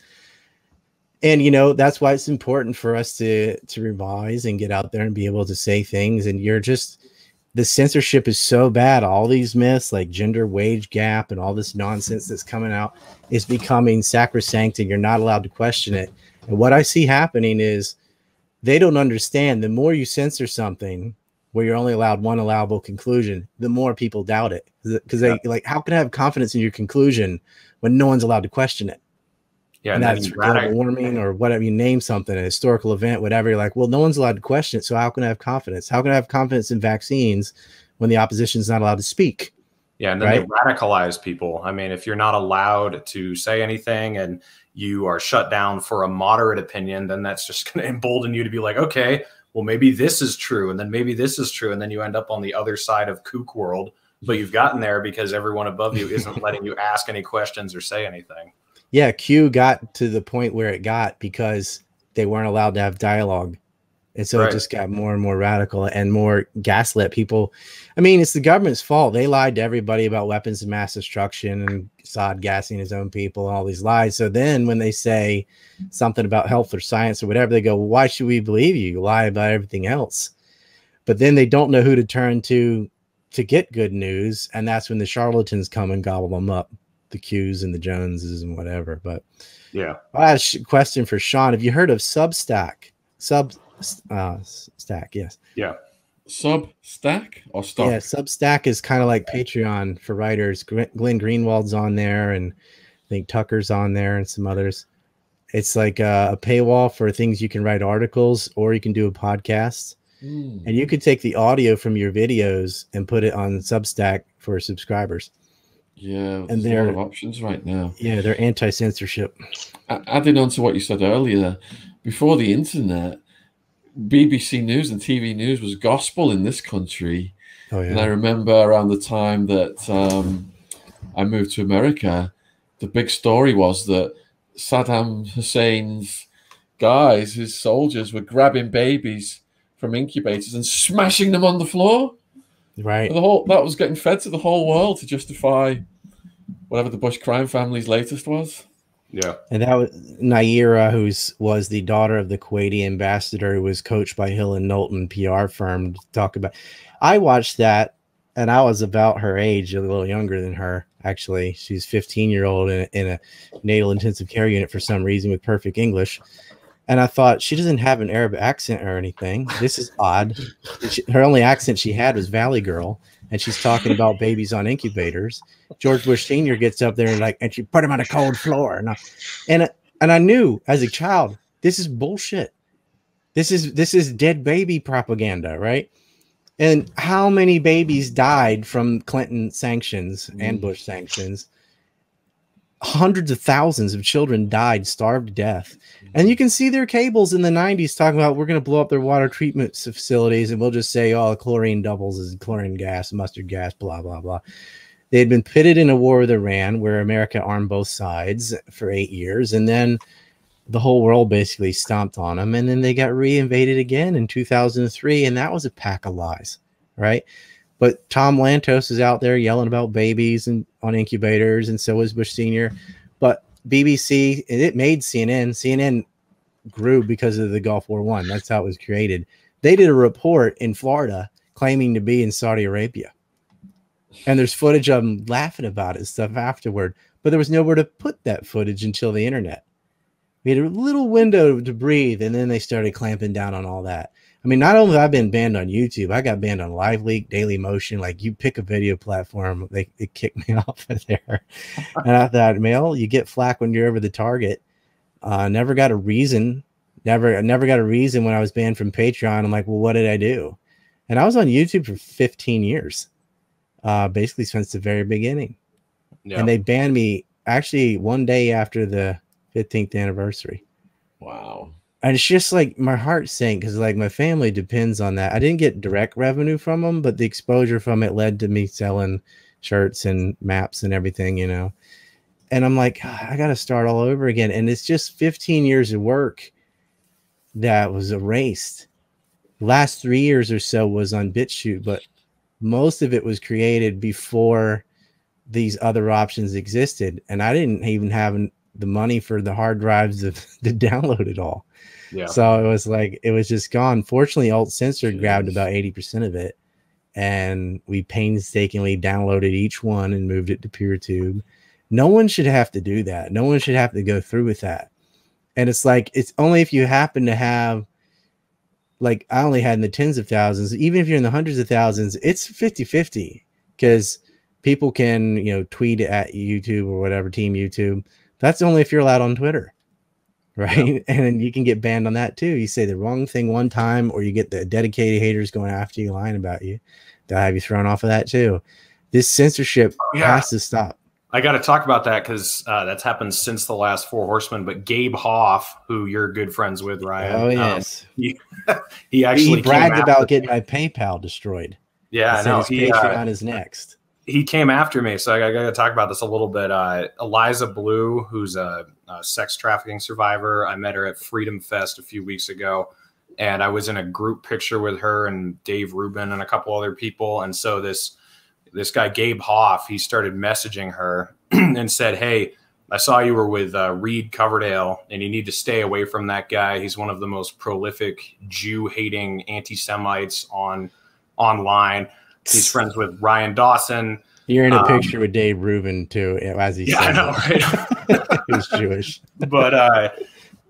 And, you know, that's why it's important for us to, to revise and get out there and be able to say things. And you're just, the censorship is so bad. All these myths like gender wage gap and all this nonsense that's coming out is becoming sacrosanct, and you're not allowed to question it. And what I see happening is they don't understand. The more you censor something where you're only allowed one allowable conclusion, the more people doubt it. Because they yeah. like, how can I have confidence in your conclusion when no one's allowed to question it? Yeah, and, and that's global warming or whatever, you name something, a historical event, whatever. You're like, well, no one's allowed to question it. So how can I have confidence? How can I have confidence in vaccines when the opposition is not allowed to speak? Yeah, and then right? they radicalize people. I mean, if you're not allowed to say anything and you are shut down for a moderate opinion, then that's just going to embolden you to be like, okay, well, maybe this is true, and then maybe this is true, and then you end up on the other side of kook world. But you've gotten there because everyone above you isn't letting you ask any questions or say anything. Yeah, Q got to the point where it got because they weren't allowed to have dialogue. And so right. it just got more and more radical and more gaslit people. I mean, it's the government's fault. They lied to everybody about weapons of mass destruction and Assad gassing his own people and all these lies. So then when they say something about health or science or whatever, they go, well, why should we believe you? You lie about everything else. But then they don't know who to turn to to get good news. And that's when the charlatans come and gobble them up. The Qs and the Joneses and whatever. But yeah, I have a question for Sean. Have you heard of Substack? Sub uh, Stack. Yes. Yeah. Substack or Stock? Yeah, Substack is kind of like Patreon for writers. Glenn Greenwald's on there, and I think Tucker's on there, and some others. It's like a, a paywall for things you can write articles, or you can do a podcast, mm. and you can take the audio from your videos and put it on Substack for subscribers. Yeah, and there are a lot of options right now. Yeah, they're anti-censorship. Adding on to what you said earlier, before the internet, B B C News and T V News was gospel in this country. Oh, yeah. And I remember around the time that um, I moved to America, the big story was that Saddam Hussein's guys, his soldiers, were grabbing babies from incubators and smashing them on the floor. Right. And the whole that was getting fed to the whole world to justify whatever the Bush crime family's latest was. Yeah. And that was Naira, who's was the daughter of the Kuwaiti ambassador, who was coached by Hill and Knowlton P R firm to talk about. I watched that, and I was about her age, a little younger than her. Actually, she's fifteen year old in a, in a natal intensive care unit for some reason with perfect English. And I thought, she doesn't have an Arab accent or anything. This is odd. She, her only accent she had was Valley Girl, and she's talking about babies on incubators. George Bush Senior gets up there and like, and she put him on a cold floor. And I, and, and I knew as a child, this is bullshit. This is this is dead baby propaganda, right? And how many babies died from Clinton sanctions and Bush sanctions? Hundreds of thousands of children died, starved to death. And you can see their cables in the nineties talking about, we're going to blow up their water treatment facilities, and we'll just say, oh, chlorine doubles as chlorine gas, mustard gas, blah, blah, blah. They had been pitted in a war with Iran where America armed both sides for eight years. And then the whole world basically stomped on them. And then they got reinvaded again in two thousand three. And that was a pack of lies, right? But Tom Lantos is out there yelling about babies and on incubators, and so is Bush Senior But B B C, it made C N N. C N N grew because of the Gulf War One. That's how it was created. They did a report in Florida claiming to be in Saudi Arabia. And there's footage of them laughing about it, stuff afterward. But there was nowhere to put that footage until the internet. We had a little window to breathe, and then they started clamping down on all that. I mean, not only have I been banned on YouTube, I got banned on LiveLeak, Daily Motion. Like, you pick a video platform, they, they kicked me off of there. And I thought, Mel, you get flack when you're over the target. Uh, never got a reason. Never, never got a reason when I was banned from Patreon. I'm like, well, what did I do? And I was on YouTube for fifteen years, uh, basically since the very beginning. Yeah. And they banned me actually one day after the fifteenth anniversary. Wow. And it's just like my heart sank because like my family depends on that. I didn't get direct revenue from them, but the exposure from it led to me selling shirts and maps and everything, you know. And I'm like, I got to start all over again. And it's just fifteen years of work that was erased. Last three years or so was on BitChute, but most of it was created before these other options existed. And I didn't even have the money for the hard drives to, to download it all. Yeah. So it was like, it was just gone. Fortunately, Alt Censored grabbed about eighty percent of it, and we painstakingly downloaded each one and moved it to PeerTube. No one should have to do that. No one should have to go through with that. And it's like, it's only if you happen to have, like, I only had in the tens of thousands. Even if you're in the hundreds of thousands, it's fifty fifty because people can, you know, tweet at YouTube or whatever, Team YouTube. That's only if you're allowed on Twitter. Right. Yeah. And you can get banned on that too. You say the wrong thing one time, or you get the dedicated haters going after you, lying about you. They'll have you thrown off of that too. This censorship yeah. has to stop. I got to talk about that because uh, that's happened since the last Four Horsemen. But Gabe Hoff, who you're good friends with, Ryan. Oh, yes. Um, he, he actually he bragged about getting my PayPal destroyed. Yeah, I know. His he, Patreon uh, is next. He came after me, so I, I got to talk about this a little bit. Uh, Eliza Blue, who's a, a sex trafficking survivor, I met her at Freedom Fest a few weeks ago, and I was in a group picture with her and Dave Rubin and a couple other people. And so this this guy Gabe Hoff, he started messaging her and said, "Hey, I saw you were with uh, Reed Coverdale, and you need to stay away from that guy. He's one of the most prolific Jew-hating anti-Semites on online. He's friends with Ryan Dawson." You're in a um, picture with Dave Rubin too, as he yeah, said. I know, right? He's Jewish. But uh,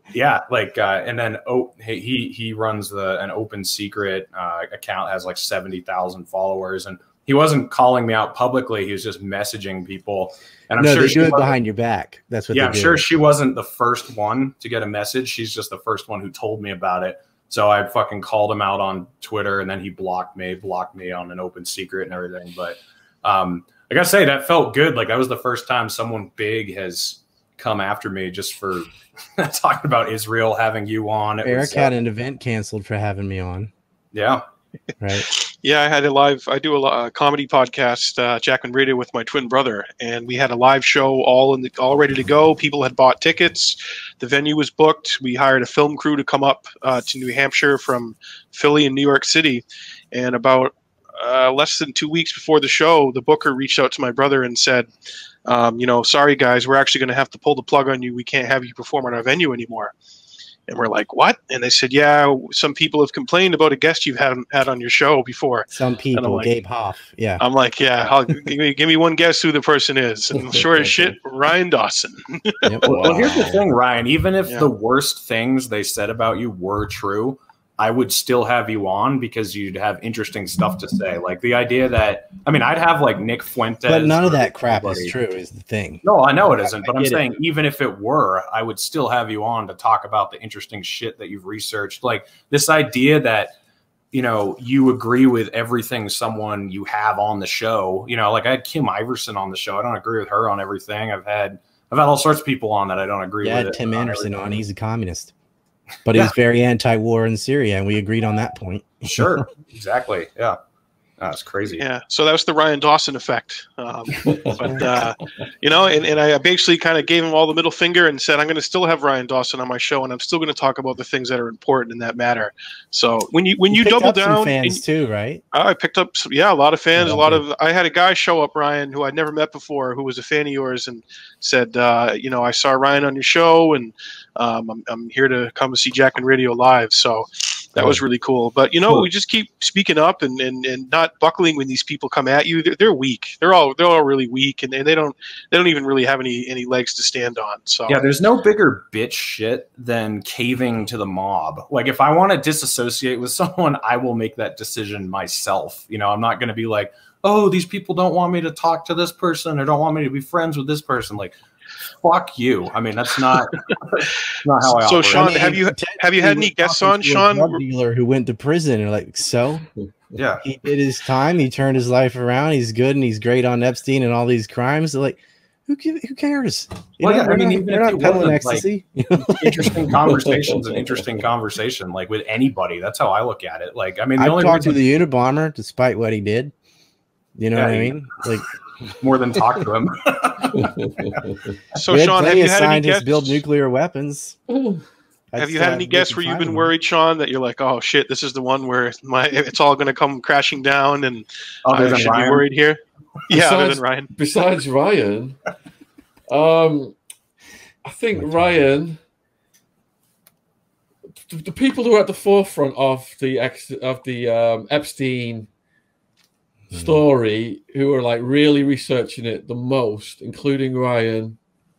Yeah, like, uh, and then oh, he he runs the an open secret uh, account, has like seventy thousand followers, and he wasn't calling me out publicly. He was just messaging people, and I'm no, sure they she do it behind your back. That's what. Yeah, they I'm do. sure she wasn't the first one to get a message. She's just the first one who told me about it. So I fucking called him out on Twitter, and then he blocked me, blocked me on an open secret and everything. But um, I gotta say, that felt good. Like, that was the first time someone big has come after me just for talking about Israel, having you on. It Eric was, had uh, an event canceled for having me on. Yeah. Right. Yeah, I had a live. I do a, a comedy podcast, uh, Jack and Radio, with my twin brother, and we had a live show all in the, all ready to go. People had bought tickets. The venue was booked. We hired a film crew to come up uh, to New Hampshire from Philly and New York City, and about uh, less than two weeks before the show, the booker reached out to my brother and said, um, "You know, sorry guys, we're actually going to have to pull the plug on you. We can't have you perform at our venue anymore." And we're like, what? And they said, yeah, some people have complained about a guest you've had had on your show before. Some people, like, Gabe Hoff. Yeah. I'm like, yeah, I'll, give, me, give me one guess who the person is. And sure as shit, Ryan Dawson. Yep. Well, well, here's the thing, Ryan. Even if Yeah. the worst things they said about you were true, I would still have you on because you'd have interesting stuff to say. Like the idea that, I mean, I'd have like Nick Fuentes. But none of that crap somebody. is true, is the thing. No, I know it isn't, but I I'm get saying it. even if it were, I would still have you on to talk about the interesting shit that you've researched. Like this idea that, you know, you agree with everything someone you have on the show. You know, like I had Kim Iverson on the show. I don't agree with her on everything. I've had I've had all sorts of people on that I don't agree Yeah, with. Tim on Anderson everything. on. He's a communist. But Yeah. he's very anti-war in Syria, and we agreed on that point. Sure, exactly. Yeah, that's crazy. Yeah, so that was the Ryan Dawson effect. Um, but, uh, you know, and, and I basically kind of gave him all the middle finger and said, I'm going to still have Ryan Dawson on my show, and I'm still going to talk about the things that are important in that matter. So when you when you, picked double up some down, fans and- too, right? I picked up, some, yeah, a lot of fans. Yeah, a lot okay. of I had a guy show up, Ryan, who I'd never met before, who was a fan of yours, and said, uh, you know, I saw Ryan on your show, and um, I'm I'm here to come to see Jack and Radio live. So that was really cool. But you know, Cool. we just keep speaking up and, and, and not buckling when these people come at you. They're, they're weak. They're all they're all really weak, and, and they don't they don't even really have any any legs to stand on. So Yeah, there's no bigger bitch shit than caving to the mob. Like if I want to disassociate with someone, I will make that decision myself. You know, I'm not going to be like, oh, these people don't want me to talk to this person or don't want me to be friends with this person. Like, fuck you. I mean, that's not, that's not how I So, operate. Sean, I mean, have you have you had any guests on, talking to a Sean? drug dealer who went to prison, and like, so Yeah. he did his time. He turned his life around. He's good, and he's great on Epstein and all these crimes. They're like, who gi- who cares? You Well, know, yeah, I we're mean, not, even we're if not he peddling wasn't, like, ecstasy. Interesting conversations and interesting conversation, like with anybody. That's how I look at it. Like, I mean, the I only talked to reason the Unabomber despite what he did. You know Yeah, what I he- mean? Like, more than talk to him. So, we had Sean, have plenty you of had any scientists guests? build nuclear weapons. I'd Have you still had any guests we where can you've find been them. worried, Sean, that you're like, oh shit, this is the one where my it's all going to come crashing down, and Other I than should Ryan. be worried here? Yeah, other Besides- than Ryan. Besides Ryan, um, I think Ryan, the, the people who are at the forefront of the ex, of the um, Epstein story, who are like really researching it the most, including Ryan,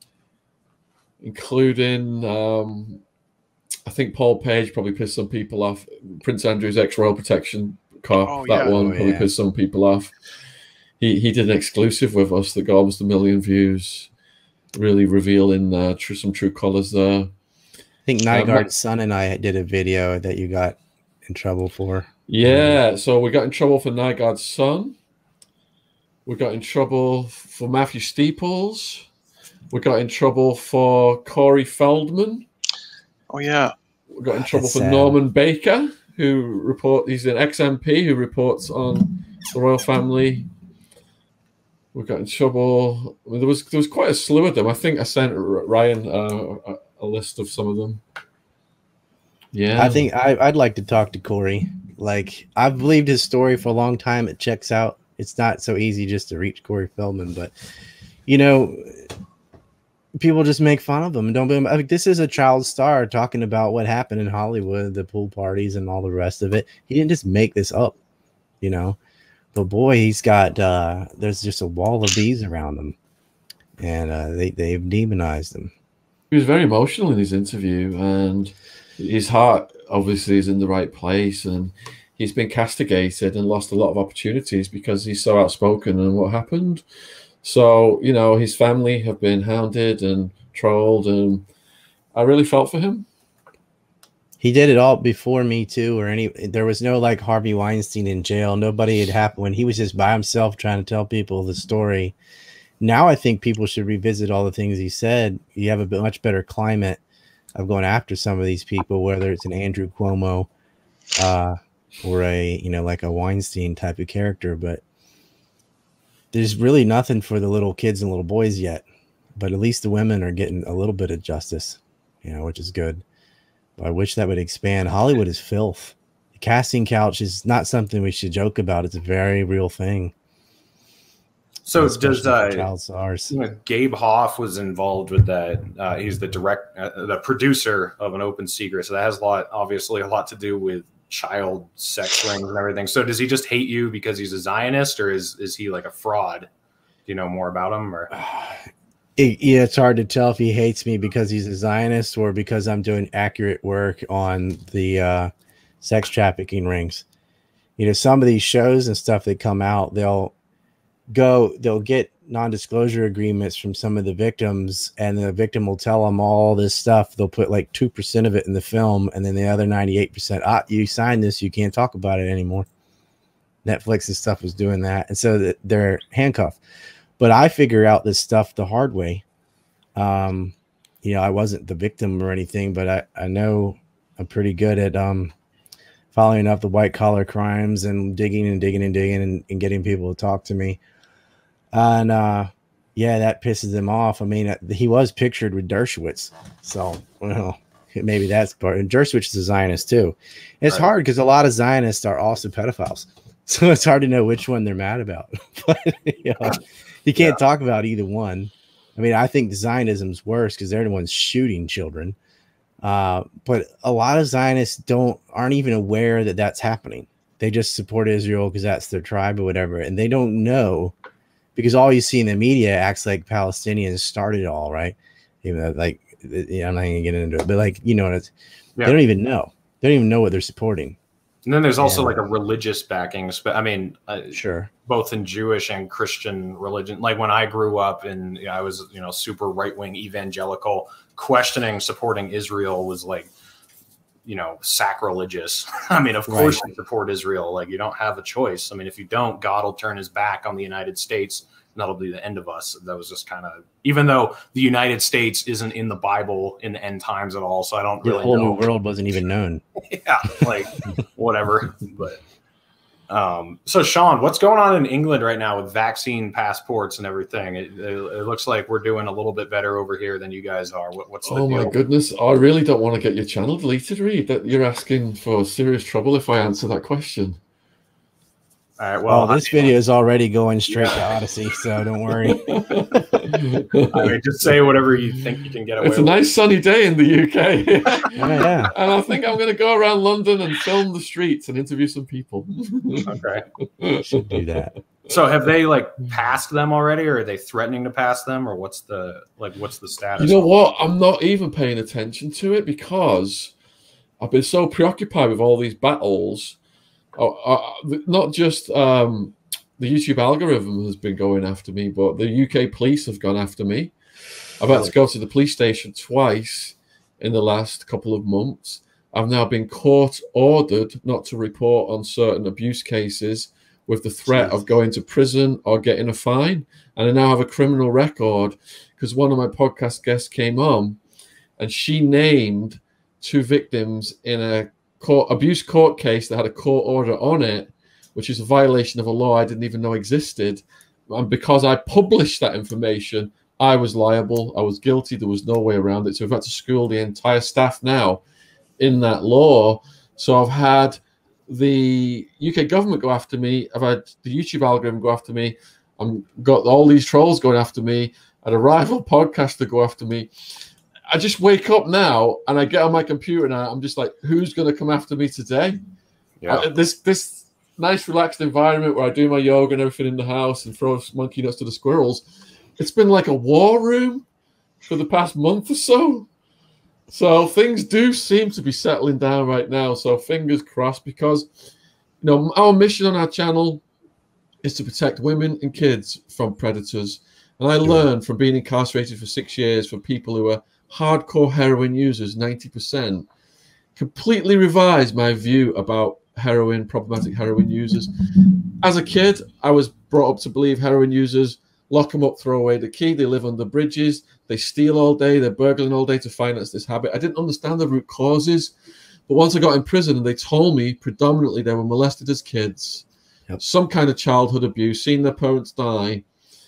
including um, I think Paul Page probably pissed some people off. Prince Andrew's ex-royal protection cop, Oh, that yeah. one Oh, probably yeah. pissed some people off. He he did an exclusive with us that got almost a million views, really revealing uh, true, some true colors there. I think Um, Nygaard's son and I did a video that you got in trouble for. Yeah, so we got in trouble for Nygaard's son. We got in trouble for Matthew Steeples. We got in trouble for Corey Feldman. Oh yeah, We got in trouble That's for sad. Norman Baker, who report he's an ex-M P who reports on the royal family. We got in trouble. I mean, there was there was quite a slew of them. I think I sent R- Ryan uh, a, a list of some of them. Yeah, I think I, I'd like to talk to Corey. Like, I've believed his story for a long time. It checks out. It's not so easy just to reach Corey Feldman, but you know, people just make fun of him and don't. I mean, this is a child star talking about what happened in Hollywood, the pool parties and all the rest of it. He didn't just make this up, you know. But boy, he's got. Uh, there's just a wall of bees around him, and uh, they they've demonized him. he was very emotional in his interview, and his heart obviously is in the right place, and he's been castigated and lost a lot of opportunities because he's so outspoken and what happened. So, you know, his family have been hounded and trolled, and I really felt for him. He did it all before Me Too or any. There was no like Harvey Weinstein in jail. Nobody had happened when he was just by himself trying to tell people the story. Now I think people should revisit all the things he said. You have a much better climate of going after some of these people, whether it's an Andrew Cuomo uh, or a, you know, like a Weinstein type of character. But there's really nothing for the little kids and little boys yet. But at least the women are getting a little bit of justice, you know, which is good. I wish that would expand. Hollywood is filth. The casting couch is not something we should joke about. It's a very real thing. So Especially does uh, child stars. you know, Gabe Hoff was involved with that? Uh, he's the direct, uh, the producer of An Open Secret. So that has a lot, obviously, a lot to do with child sex rings and everything. So does he just hate you because he's a Zionist, or is is he like a fraud? Do you know more about him? Or It, yeah, it's hard to tell if he hates me because he's a Zionist or because I'm doing accurate work on the uh, sex trafficking rings. You know, some of these shows and stuff that come out, they'll go, they'll get non-disclosure agreements from some of the victims, and the victim will tell them all this stuff. They'll put like two percent of it in the film, and then the other ninety-eight percent, ah, you signed this, you can't talk about it anymore. Netflix and stuff was doing that. And so that they're handcuffed. But I figure out this stuff the hard way. Um, you know, I wasn't the victim or anything, but I, I know I'm pretty good at um, following up the white collar crimes and digging and digging and digging and, and getting people to talk to me. And uh, yeah, that pisses them off. I mean, he was pictured with Dershowitz. So, well, maybe that's part. And Dershowitz is a Zionist too. It's right. Hard because a lot of Zionists are also pedophiles. So it's hard to know which one they're mad about. But, you know, you can't yeah. talk about either one. I mean, I think Zionism's worse because they're the ones shooting children. Uh, but a lot of Zionists don't aren't even aware that that's happening. They just support Israel because that's their tribe or whatever, and they don't know because all you see in the media acts like Palestinians started it all, right? Even though, like, you know, I'm not going to get into it, but like, you know, it's, yeah. they don't even know. They don't even know what they're supporting. And then there's also yeah. like a religious backing. I mean, uh, sure, both in Jewish and Christian religion. Like when I grew up and you know, I was, you know, super right wing evangelical, questioning supporting Israel was like, you know, sacrilegious. I mean, of course right. you support Israel. Like you don't have a choice. I mean, if you don't, God will turn his back on the United States. And that'll be the end of us. That was just kind of, even though the United States isn't in the Bible in the end times at all. So I don't really the whole know. New world wasn't even known. Yeah. Like whatever. But um, so Sean, what's going on in England right now with vaccine passports and everything? It, it, it looks like we're doing a little bit better over here than you guys are. What, what's the oh deal? My goodness. I really don't want to get your channel deleted, Reed. That you're asking for serious trouble if I answer that question. All right. Well, oh, this video is already going straight yeah. to Odyssey, so don't worry. I mean, just say whatever you think you can get away with. It's a nice sunny day in the U K. Oh, yeah. And I think I'm going to go around London and film the streets and interview some people. Okay. Should do that. So have they like passed them already, or are they threatening to pass them, or what's the like what's the status? You know what? I'm not even paying attention to it because I've been so preoccupied with all these battles. Oh, uh, not just um, the YouTube algorithm has been going after me, but the U K police have gone after me. I've had to go to the police station twice in the last couple of months. I've now been court ordered not to report on certain abuse cases with the threat of going to prison or getting a fine. And I now have a criminal record because one of my podcast guests came on and she named two victims in a court abuse court case that had a court order on it, which is a violation of a law I didn't even know existed. And because I published that information, I was liable. I was guilty. There was no way around it. So we've had to school the entire staff now in that law. So I've had the U K government go after me. I've had the YouTube algorithm go after me. I've got all these trolls going after me. I had a rival podcaster go after me. I just wake up now and I get on my computer and I'm just like, who's going to come after me today? Yeah. I, this this nice relaxed environment where I do my yoga and everything in the house and throw monkey nuts to the squirrels. It's been like a war room. for the past month or so. So things do seem to be settling down right now. So fingers crossed, because you know our mission on our channel is to protect women and kids from predators. And I learned from being incarcerated for six years for people who are hardcore heroin users, ninety percent, completely revised my view about heroin, problematic heroin users. As a kid, I was brought up to believe heroin users, lock them up, throw away the key, they live under bridges, they steal all day, they're burgling all day to finance this habit. I didn't understand the root causes. But once I got in prison and they told me predominantly they were molested as kids, yep. some kind of childhood abuse, seeing their parents die,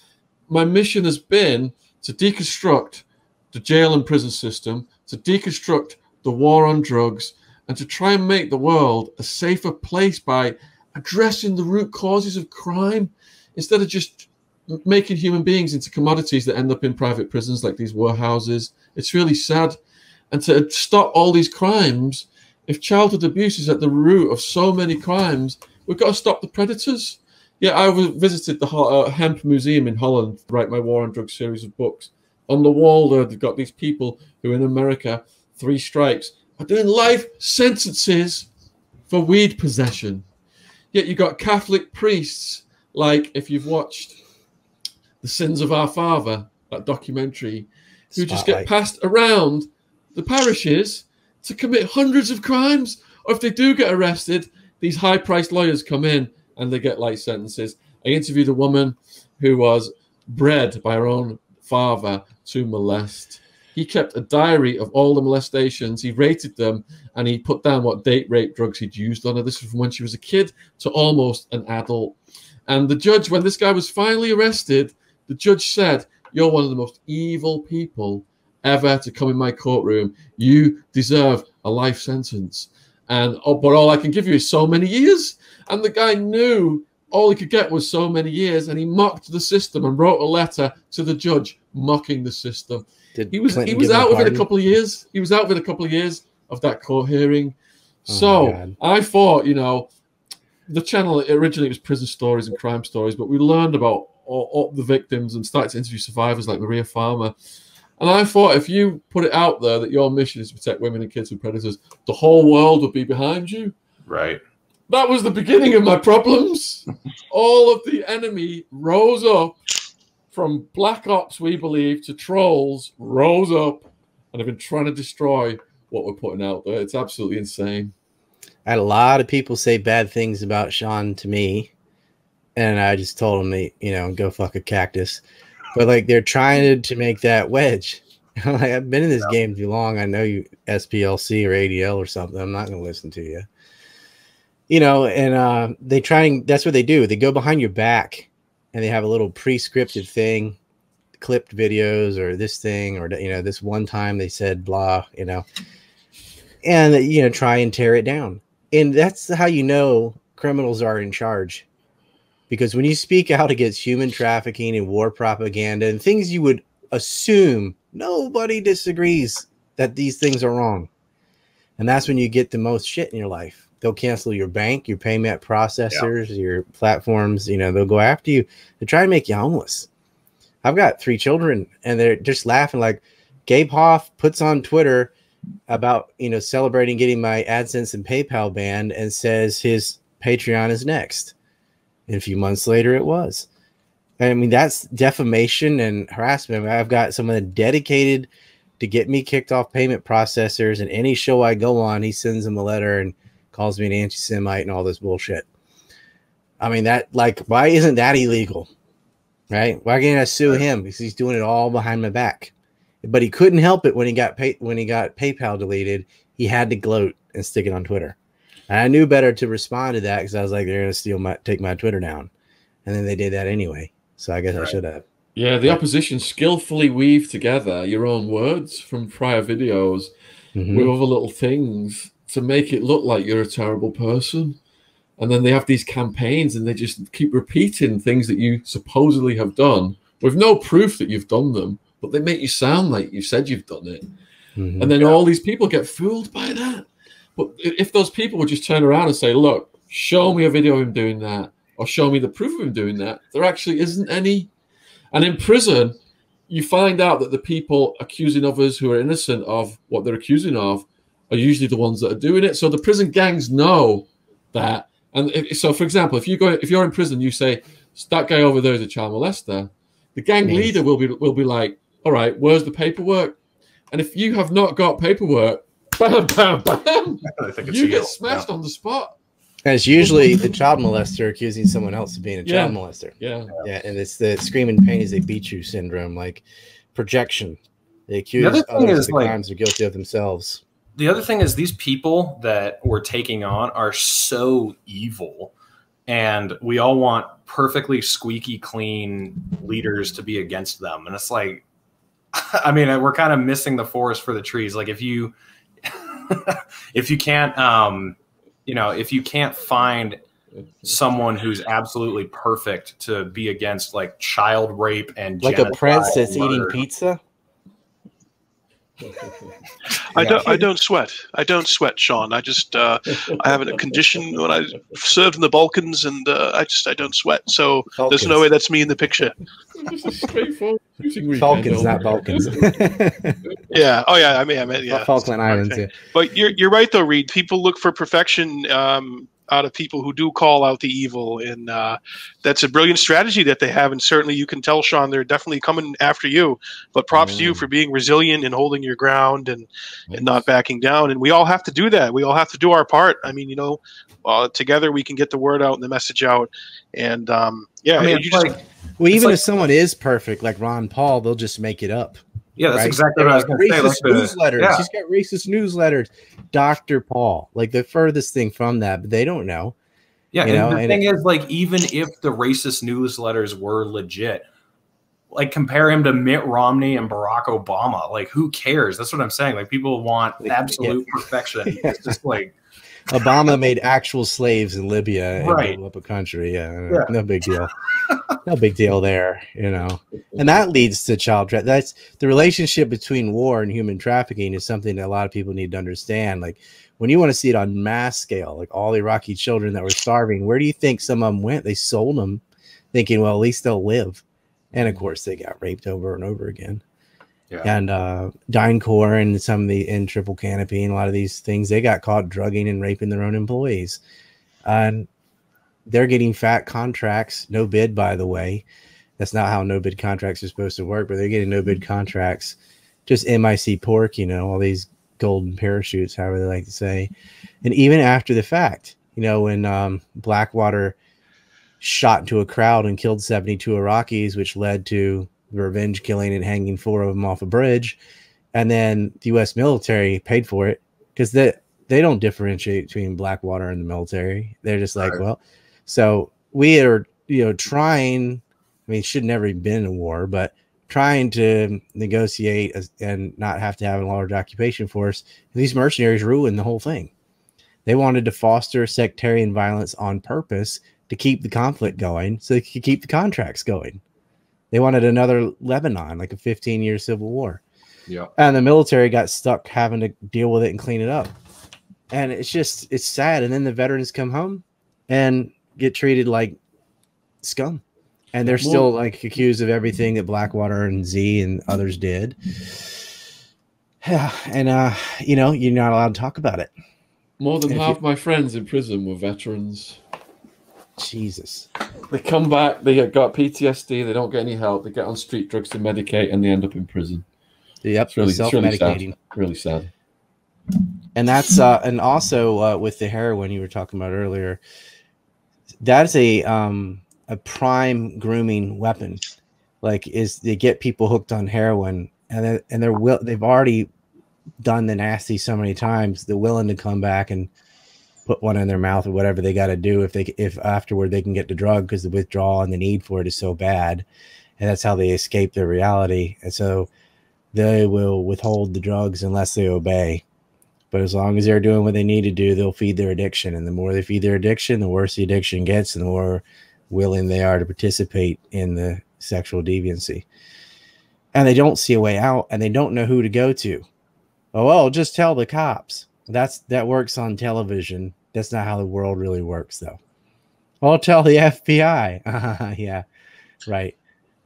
my mission has been to deconstruct the jail and prison system, to deconstruct the war on drugs, and to try and make the world a safer place by addressing the root causes of crime instead of just making human beings into commodities that end up in private prisons like these warehouses. It's really sad. And to stop all these crimes, if childhood abuse is at the root of so many crimes, we've got to stop the predators. Yeah, I visited the uh, Hemp Museum in Holland to write my War on Drugs series of books. On the wall there, they've got these people who in America, three strikes, are doing life sentences for weed possession. Yet you've got Catholic priests, like if you've watched The Sins of Our Father, that documentary, who Spotlight. just get passed around the parishes to commit hundreds of crimes. Or if they do get arrested, these high-priced lawyers come in and they get life sentences. I interviewed a woman who was bred by her own father to molest. He kept a diary of all the molestations. He rated them, and he put down what date rape drugs he'd used on her. This was from when she was a kid to almost an adult. And the judge, when this guy was finally arrested, the judge said, "You're one of the most evil people ever to come in my courtroom. You deserve a life sentence. And oh, but all I can give you is so many years." And the guy knew all he could get was so many years, and he mocked the system and wrote a letter to the judge mocking the system. Did he was Clinton he was out within a couple of years. He was out within a couple of years of that court hearing. Oh so I thought, you know, the channel originally was prison stories and crime stories, but we learned about all, all the victims and started to interview survivors like Maria Farmer. And I thought if you put it out there that your mission is to protect women and kids from predators, the whole world would be behind you. Right. That was the beginning of my problems. All of the enemy rose up from black ops, we believe, to trolls, rose up and have been trying to destroy what we're putting out there. It's absolutely insane. I had a lot of people say bad things about Sean to me, and I just told them, they, you know, go fuck a cactus. But like they're trying to, to make that wedge. Like, I've been in this yeah. game too long. I know you S P L C or A D L or something. I'm not going to listen to you. You know, and uh, they try and that's what they do. They go behind your back and they have a little pre-scripted thing, clipped videos or this thing, or, you know, this one time they said blah, you know, and, you know, try and tear it down. And that's how you know criminals are in charge. Because when you speak out against human trafficking and war propaganda and things you would assume nobody disagrees that these things are wrong. And that's when you get the most shit in your life. They'll cancel your bank, your payment processors, yeah. your platforms. You know, they'll go after you. They try to make you homeless. I've got three children, and they're just laughing. Like Gabe Hoff puts on Twitter about, you know, celebrating getting my AdSense and PayPal banned and says his Patreon is next. And a few months later, it was. I mean, that's defamation and harassment. I've got someone dedicated to get me kicked off payment processors, and any show I go on, he sends them a letter and calls me an anti-Semite and all this bullshit. I mean, that, like, why isn't that illegal? Right? Why can't I sue him? Because he's doing it all behind my back. But he couldn't help it when he got pay, when he got PayPal deleted. He had to gloat and stick it on Twitter. And I knew better to respond to that because I was like, they're going to steal my, take my Twitter down. And then they did that anyway. So I guess right. I should have. Yeah, the opposition skillfully weave together your own words from prior videos mm-hmm. with other little things to make it look like you're a terrible person. And then they have these campaigns and they just keep repeating things that you supposedly have done with no proof that you've done them, but they make you sound like you said you've done it. Mm-hmm. And then yeah. all these people get fooled by that. But if those people would just turn around and say, look, show me a video of him doing that, or show me the proof of him doing that, there actually isn't any. And in prison, you find out that the people accusing others who are innocent of what they're accusing of are usually the ones that are doing it. So the prison gangs know that. And if, so, for example, if you go, if you're in prison, you say that guy over there is a child molester. The gang yes. leader will be will be like, all right, where's the paperwork? And if you have not got paperwork, bam, bam, bam, you get smashed yeah. on the spot. And it's usually the child molester accusing someone else of being a child yeah. molester. Yeah. Yeah. And it's the scream in pain as they beat you syndrome, like projection. They accuse the others of the like, crimes they're guilty of themselves. The other thing is these people that we're taking on are so evil, and we all want perfectly squeaky clean leaders to be against them. And it's like, I mean, we're kind of missing the forest for the trees. Like if you, if you can't, um, you know, if you can't find someone who's absolutely perfect to be against like child rape and like a prince that's eating pizza. I don't. I don't sweat. I don't sweat, Sean. I just. Uh, I have a condition when I served in the Balkans, and uh, I just. I don't sweat. So Balkans. There's no way that's me in the picture. Balkans, not Balkans. yeah. Oh yeah. I mean, I mean, yeah. Falkland Islands. Yeah. But you're you're right though, Reed. People look for perfection. Um, out of people who do call out the evil, and uh, that's a brilliant strategy that they have, and certainly you can tell, Sean, they're definitely coming after you, but props mm. to you for being resilient and holding your ground and, yes. and not backing down, and we all have to do that. We all have to do our part. I mean, you know, uh, together we can get the word out and the message out, and um, yeah. I mean, you just, like, well, even like, if someone is perfect, like Ron Paul, they'll just make it up. Yeah, that's right? exactly what I was going to say. Racist like newsletters. Yeah. He's got racist newsletters. Doctor Paul, like the furthest thing from that, but they don't know. Yeah, you and know, the and thing it, is, like, even if the racist newsletters were legit, like, compare him to Mitt Romney and Barack Obama. Like, who cares? That's what I'm saying. Like, people want absolute yeah. perfection. It's just like Obama made actual slaves in Libya and right. blew up a country. Yeah, yeah, no big deal. No big deal there, you know. And that leads to child trafficking. That's the relationship between war and human trafficking is something that a lot of people need to understand. Like, when you want to see it on mass scale, like all Iraqi children that were starving, where do you think some of them went? They sold them thinking, well, at least they'll live. And of course they got raped over and over again. Yeah. And uh, DynCorp and some of the in Triple Canopy and a lot of these things, they got caught drugging and raping their own employees. And they're getting fat contracts, no bid, by the way. That's not how no bid contracts are supposed to work, but they're getting no bid contracts. Just M I C pork, you know, all these golden parachutes, however they like to say. And even after the fact, you know, when um, Blackwater shot into a crowd and killed seventy-two Iraqis, which led to the revenge killing and hanging four of them off a bridge. And then the U S military paid for it because they, they don't differentiate between Blackwater and the military. They're just like, right. well, so we are, you know, trying, I mean, should never have been a war, but trying to negotiate and not have to have a large occupation force. These mercenaries ruined the whole thing. They wanted to foster sectarian violence on purpose to keep the conflict going so they could keep the contracts going. They wanted another Lebanon, like a fifteen year civil war. Yeah. And the military got stuck having to deal with it and clean it up. And it's just, it's sad. And then the veterans come home and get treated like scum. And they're still like accused of everything that Blackwater and Z and others did. Yeah. And, uh, you know, you're not allowed to talk about it. More than half my friends in prison were veterans. Jesus. They come back, they got P T S D, they don't get any help, they get on street drugs to medicate, and they end up in prison. Yep, it's really, self-medicating. It's really sad. Really sad. And that's, uh, and also uh, with the heroin you were talking about earlier, that's a, um, a prime grooming weapon. Like, is they get people hooked on heroin, and they're, and they're will they've already done the nasty so many times, they're willing to come back and put one in their mouth or whatever they got to do if they if afterward they can get the drug, because the withdrawal and the need for it is so bad, and that's how they escape their reality. And so they will withhold the drugs unless they obey. But as long as they're doing what they need to do, they'll feed their addiction, and the more they feed their addiction, the worse the addiction gets, and the more willing they are to participate in the sexual deviancy. And they don't see a way out, and they don't know who to go to. Oh, well, just tell the cops. That's that works on television. That's not how the world really works, though. I'll tell the F B I. Uh, yeah, right.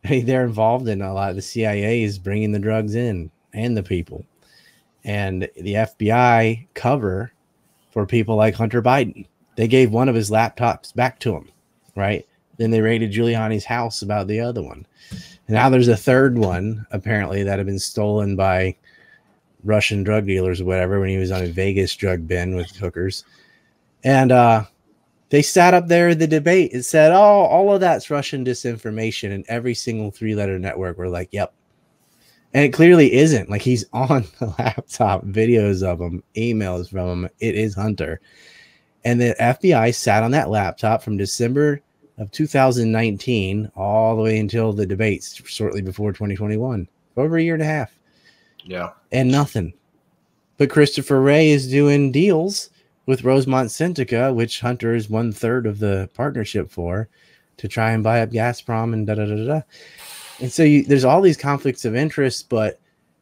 I mean, they're involved in a lot. The C I A is bringing the drugs in and the people, and the F B I cover for people like Hunter Biden. They gave one of his laptops back to him, right? Then they raided Giuliani's house about the other one. And now there's a third one, apparently, that had been stolen by Russian drug dealers or whatever when he was on a Vegas drug bin with hookers. And uh, they sat up there in the debate and said, oh, all of that's Russian disinformation. And every single three-letter network were like, yep. And it clearly isn't. Like, he's on the laptop, videos of him, emails from him. It is Hunter. And the F B I sat on that laptop from December of two thousand nineteen all the way until the debates shortly before twenty twenty-one. Over a year and a half. Yeah. And nothing. But Christopher Wray is doing deals with Rosemont Syntica, which Hunter is one third of the partnership for, to try and buy up Gazprom and da da da da. And so you, there's all these conflicts of interest, but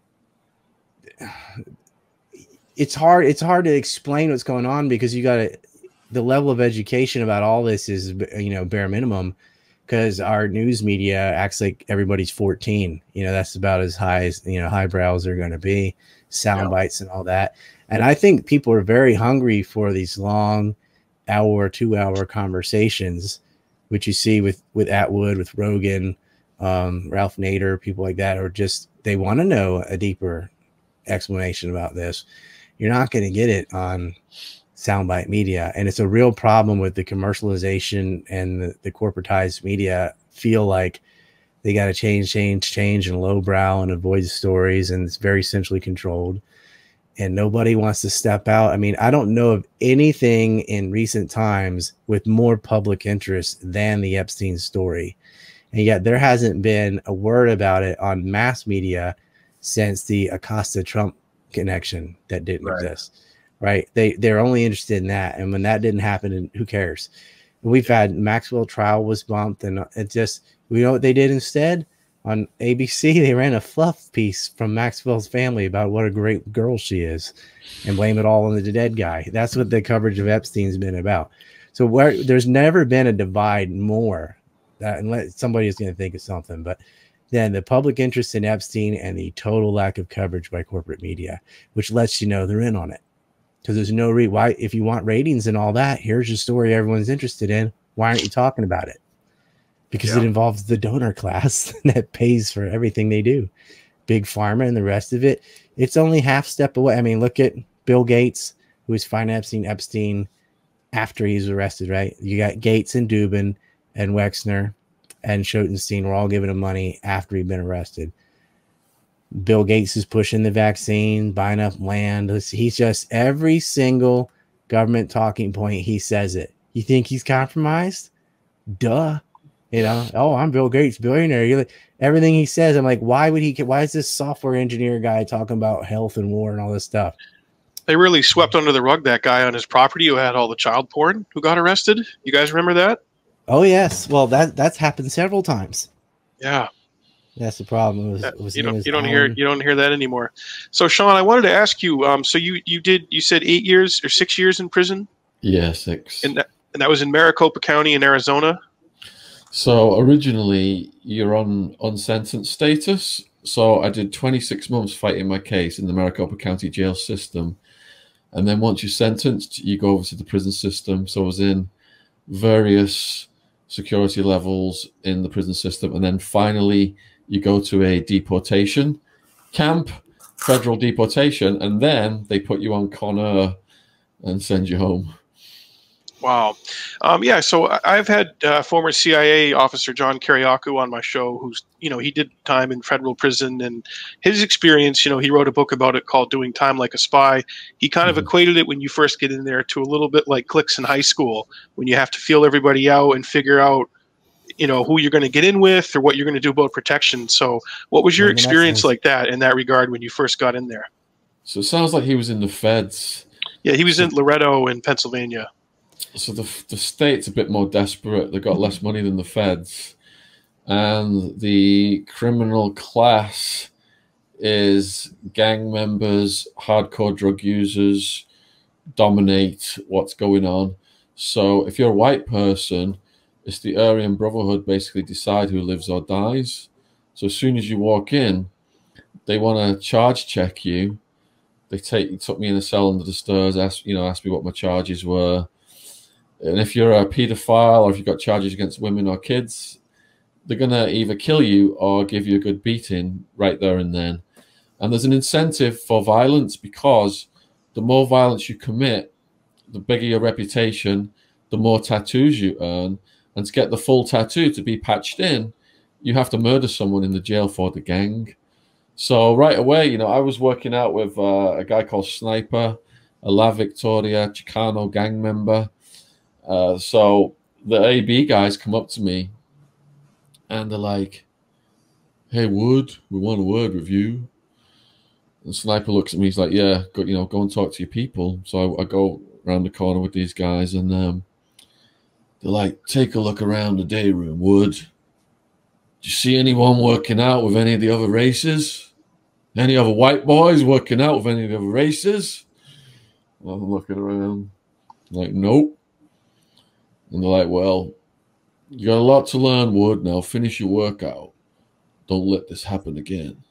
it's hard. It's hard to explain what's going on because you got to. The level of education about all this is, you know, bare minimum, because our news media acts like everybody's fourteen. You know, that's about as high as, you know, highbrows are going to be, sound yeah. bites and all that. And I think people are very hungry for these long hour or two hour conversations, which you see with, with Atwood, with Rogan, um, Ralph Nader, people like that, or just, they want to know a deeper explanation about this. You're not going to get it on soundbite media, and it's a real problem with the commercialization, and the, the corporatized media feel like they got to change, change, change, and lowbrow and avoid stories, and it's very centrally controlled, and nobody wants to step out. I mean, I don't know of anything in recent times with more public interest than the Epstein story, and yet there hasn't been a word about it on mass media since the Acosta Trump connection that didn't right. exist. Right. They, they're only interested in that. And when that didn't happen, and who cares? We've had Maxwell trial was bumped, and it just, we know what they did instead on A B C. They ran a fluff piece from Maxwell's family about what a great girl she is and blame it all on the dead guy. That's what the coverage of Epstein's been about. So where there's never been a divide more that, unless somebody is going to think of something, but then the public interest in Epstein and the total lack of coverage by corporate media, which lets you know they're in on it. Because there's no reason why, if you want ratings and all that, here's your story everyone's interested in. Why aren't you talking about it? Because yeah. it involves the donor class that pays for everything they do. Big Pharma and the rest of it. It's only half step away. I mean, look at Bill Gates, who was financing Epstein after he was arrested, right? You got Gates and Dubin and Wexner and Schottenstein were all giving him money after he'd been arrested. Bill Gates is pushing the vaccine, buying up land. He's just, every single government talking point, he says it. You think he's compromised? Duh. You know, oh, I'm Bill Gates, billionaire. You're like, everything he says, I'm like, why would he, why is this software engineer guy talking about health and war and all this stuff? They really swept under the rug that guy on his property who had all the child porn who got arrested. You guys remember that? Oh, yes. Well, that that's happened several times. Yeah. That's the problem. It was, it was you don't you don't hear you don't hear that anymore. So Sean, I wanted to ask you. Um, so you you did you said eight years or six years in prison? Yeah, six. And that and that was in Maricopa County in Arizona. So originally you're on unsentence status. So I did twenty-six months fighting my case in the Maricopa County jail system, and then once you're sentenced, you go over to the prison system. So I was in various security levels in the prison system, and then finally you go to a deportation camp, federal deportation, and then they put you on Con Air and send you home. Wow. Um, yeah, so I've had uh, former C I A officer John Kiriakou on my show, who's, you know, he did time in federal prison, and his experience, you know, he wrote a book about it called Doing Time Like a Spy. He kind mm-hmm. of equated it when you first get in there to a little bit like cliques in high school, when you have to feel everybody out and figure out, you know, who you're going to get in with or what you're going to do about protection. So what was your I mean, experience like that in that regard when you first got in there? So it sounds like he was in the feds. Yeah, he was in Loretto in Pennsylvania. So the, the state's a bit more desperate. They've got less money than the feds. And the criminal class is gang members, hardcore drug users, dominate what's going on. So if you're a white person, it's the Aryan Brotherhood basically decide who lives or dies. So as soon as you walk in, they want to charge check you. They take took me in a cell under the stairs, asked you know asked me what my charges were, and if you're a paedophile or if you've got charges against women or kids, they're gonna either kill you or give you a good beating right there and then. And there's an incentive for violence because the more violence you commit, the bigger your reputation, the more tattoos you earn. And to get the full tattoo to be patched in, you have to murder someone in the jail for the gang. So right away, you know, I was working out with uh, a guy called Sniper, a La Victoria Chicano gang member. Uh, so the A B guys come up to me and they're like, "Hey, Wood, we want a word with you." And Sniper looks at me. He's like, "Yeah, go, you know, go and talk to your people." So I, I go around the corner with these guys, and um, they're like, "Take a look around the day room, Wood. Do you see anyone working out with any of the other races? Any other white boys working out with any of the other races?" Well, I'm looking around, like, "Nope." And they're like, "Well, you got a lot to learn, Wood. Now finish your workout. Don't let this happen again."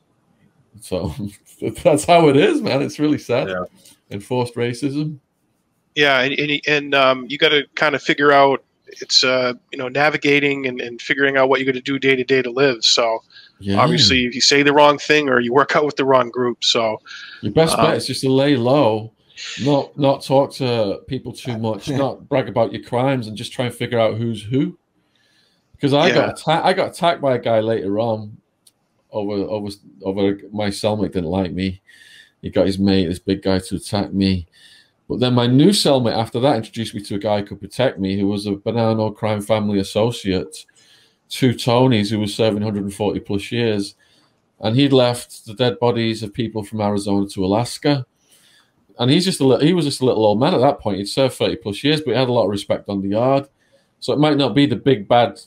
So that's how it is, man. It's really sad. Yeah. Enforced racism. Yeah, and and, and um, you got to kind of figure out it's uh, you know navigating and, and figuring out what you're going to do day to day to live. So yeah. Obviously, if you say the wrong thing or you work out with the wrong group, so your best um, bet is just to lay low, not not talk to people too much, not brag about your crimes, and just try and figure out who's who. Because I yeah. got attacked. I got attacked by a guy later on. Over, over, over. My cellmate didn't like me. He got his mate, this big guy, to attack me. But then my new cellmate after that introduced me to a guy who could protect me, who was a Bonanno crime family associate, two Tonys, who was serving one hundred forty plus years, and he'd left the dead bodies of people from Arizona to Alaska. And he's just a little, he was just a little old man at that point. He'd served thirty plus years, but he had a lot of respect on the yard. So it might not be the big bad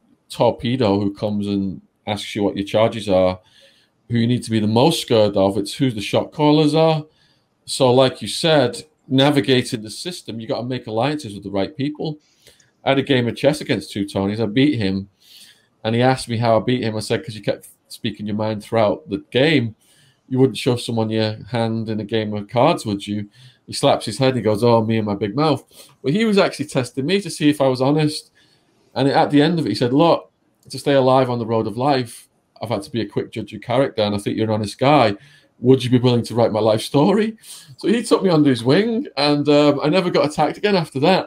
torpedo who comes and asks you what your charges are, who you need to be the most scared of. It's who the shot callers are. So like you said, navigating the system, you got to make alliances with the right people. I had a game of chess against two Tonys. I beat him, and he asked me how I beat him. I said, because you kept speaking your mind throughout the game. You wouldn't show someone your hand in a game of cards, would you? He slaps his head and he goes, "Oh, me and my big mouth." But he was actually testing me to see if I was honest. And at the end of it, he said, "Look, to stay alive on the road of life, I've had to be a quick judge of character, and I think you're an honest guy. Would you be willing to write my life story?" So he took me under his wing, and um, I never got attacked again after that.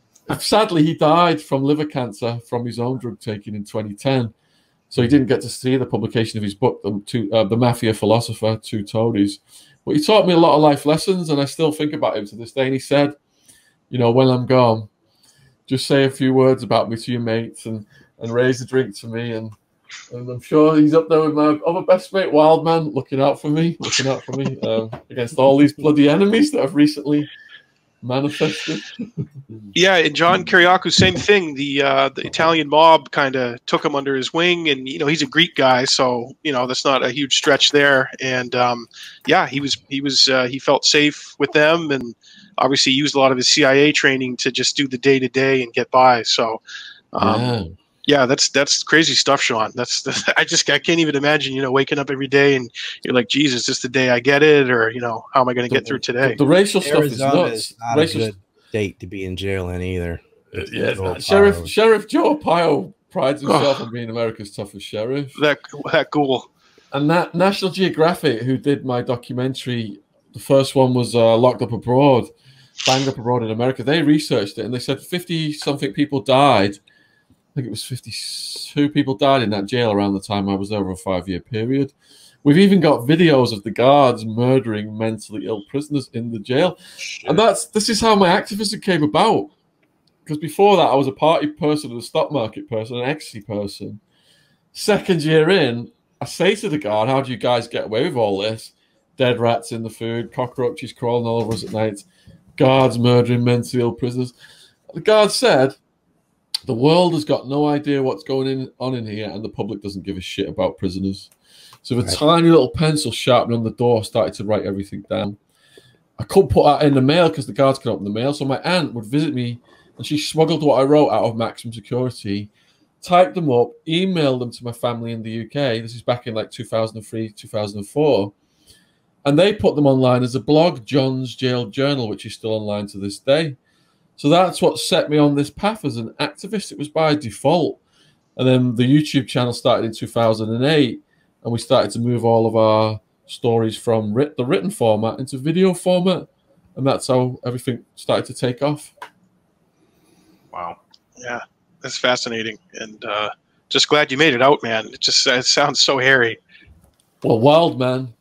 Sadly, he died from liver cancer from his own drug taking in twenty ten. So he didn't get to see the publication of his book, The, two, uh, the Mafia Philosopher, Two Tonys. But he taught me a lot of life lessons, and I still think about him to this day. And he said, you know, when I'm gone, just say a few words about me to your mates and and raise a drink to me, and, and I'm sure he's up there with my other best mate, Wildman, looking out for me, looking out for me um, against all these bloody enemies that have recently manifested. Yeah, and John Kiriakou, same thing. The uh, the Italian mob kind of took him under his wing, and you know he's a Greek guy, so you know that's not a huge stretch there. And um, yeah, he was he was uh, he felt safe with them, and obviously used a lot of his C I A training to just do the day to day and get by. So. Um, yeah. Yeah, that's that's crazy stuff, Sean. That's the, I just I can't even imagine, you know, waking up every day and you're like, Jesus, is this the day I get it, or you know, how am I going to get through today? The, the racial Arizona stuff is nuts. Is not racial a good state to be in jail in either. Uh, yeah, Sheriff Sheriff Joe Arpaio prides himself on being America's toughest sheriff. That that cool. And that National Geographic, who did my documentary, the first one was uh, Locked Up Abroad, Banged Up Abroad in America. They researched it and they said fifty something people died. I think it was fifty-two people died in that jail around the time I was there over a five-year period. We've even got videos of the guards murdering mentally ill prisoners in the jail. Shit. And that's this is how my activism came about. Because before that, I was a party person, a stock market person, an ecstasy person. Second year in, I say to the guard, "How do you guys get away with all this? Dead rats in the food, cockroaches crawling all over us at night, guards murdering mentally ill prisoners." The guard said, "The world has got no idea what's going in, on in here, and the public doesn't give a shit about prisoners." So the right. tiny little pencil sharpening on the door started to write everything down. I couldn't put that in the mail because the guards couldn't open the mail. So my aunt would visit me and she smuggled what I wrote out of maximum security, typed them up, emailed them to my family in the U K. This is back in like two thousand three, two thousand four. And they put them online as a blog, John's Jail Journal, which is still online to this day. So that's what set me on this path as an activist. It was by default. And then the YouTube channel started in two thousand eight, and we started to move all of our stories from writ- the written format into video format. And that's how everything started to take off. Wow. Yeah, that's fascinating. And uh, just glad you made it out, man. It just it sounds so hairy. Well, Wildman,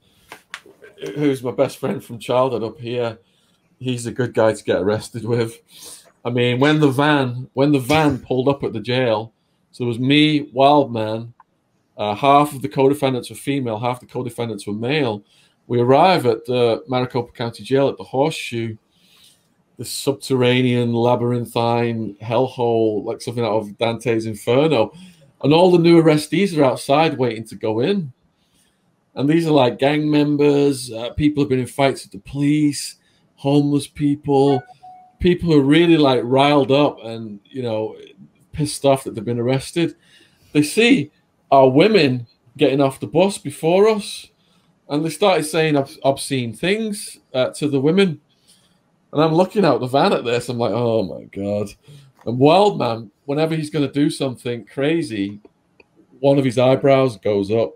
who's my best friend from childhood up here, he's a good guy to get arrested with. I mean, when the van when the van pulled up at the jail, so it was me, Wildman, uh, half of the co-defendants were female, half the co-defendants were male. We arrive at the Maricopa County Jail at the Horseshoe, the subterranean, labyrinthine hellhole, like something out of Dante's Inferno. And all the new arrestees are outside waiting to go in. And these are like gang members, uh, people who've been in fights with the police, homeless people, people who are really like riled up and, you know, pissed off that they've been arrested. They see our women getting off the bus before us, and they started saying ob- obscene things uh, to the women. And I'm looking out the van at this. I'm like, oh my God. And Wildman, whenever he's going to do something crazy, one of his eyebrows goes up.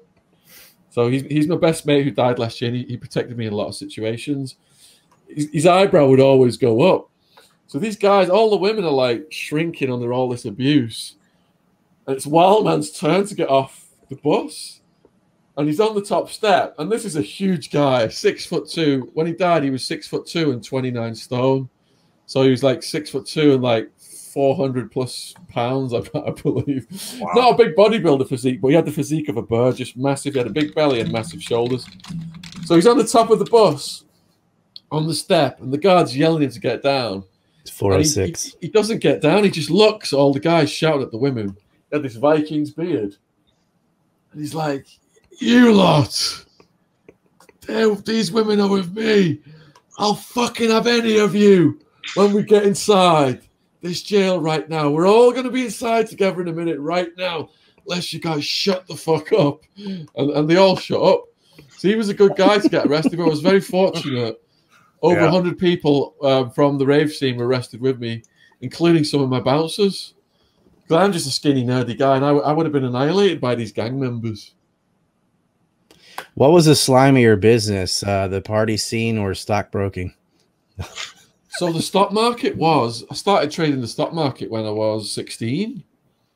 So he's, he's my best mate who died last year. And he, he protected me in a lot of situations. His, his eyebrow would always go up. So these guys, all the women are like shrinking under all this abuse. And it's Wildman's turn to get off the bus. And he's on the top step. And this is a huge guy, six foot two. When he died, he was six foot two and twenty-nine stone. So he was like six foot two and like four hundred plus pounds, I, I believe. Wow. Not a big bodybuilder physique, but he had the physique of a bird, just massive. He had a big belly and massive shoulders. So he's on the top of the bus, on the step, and the guard's yelling at him to get down. It's four oh six. He, he, he doesn't get down. He just looks at all the guys shouting at the women. He had this Viking's beard. And he's like, you lot, They're, these women are with me. I'll fucking have any of you when we get inside this jail right now. We're all going to be inside together in a minute right now, unless you guys shut the fuck up. And, and they all shut up. So he was a good guy to get arrested, but I was very fortunate. Over yeah. one hundred people uh, from the rave scene were arrested with me, including some of my bouncers. Because I'm just a skinny, nerdy guy, and I, I would have been annihilated by these gang members. What was a slimier business, uh, the party scene or stockbroking? So the stock market was, I started trading the stock market when I was sixteen.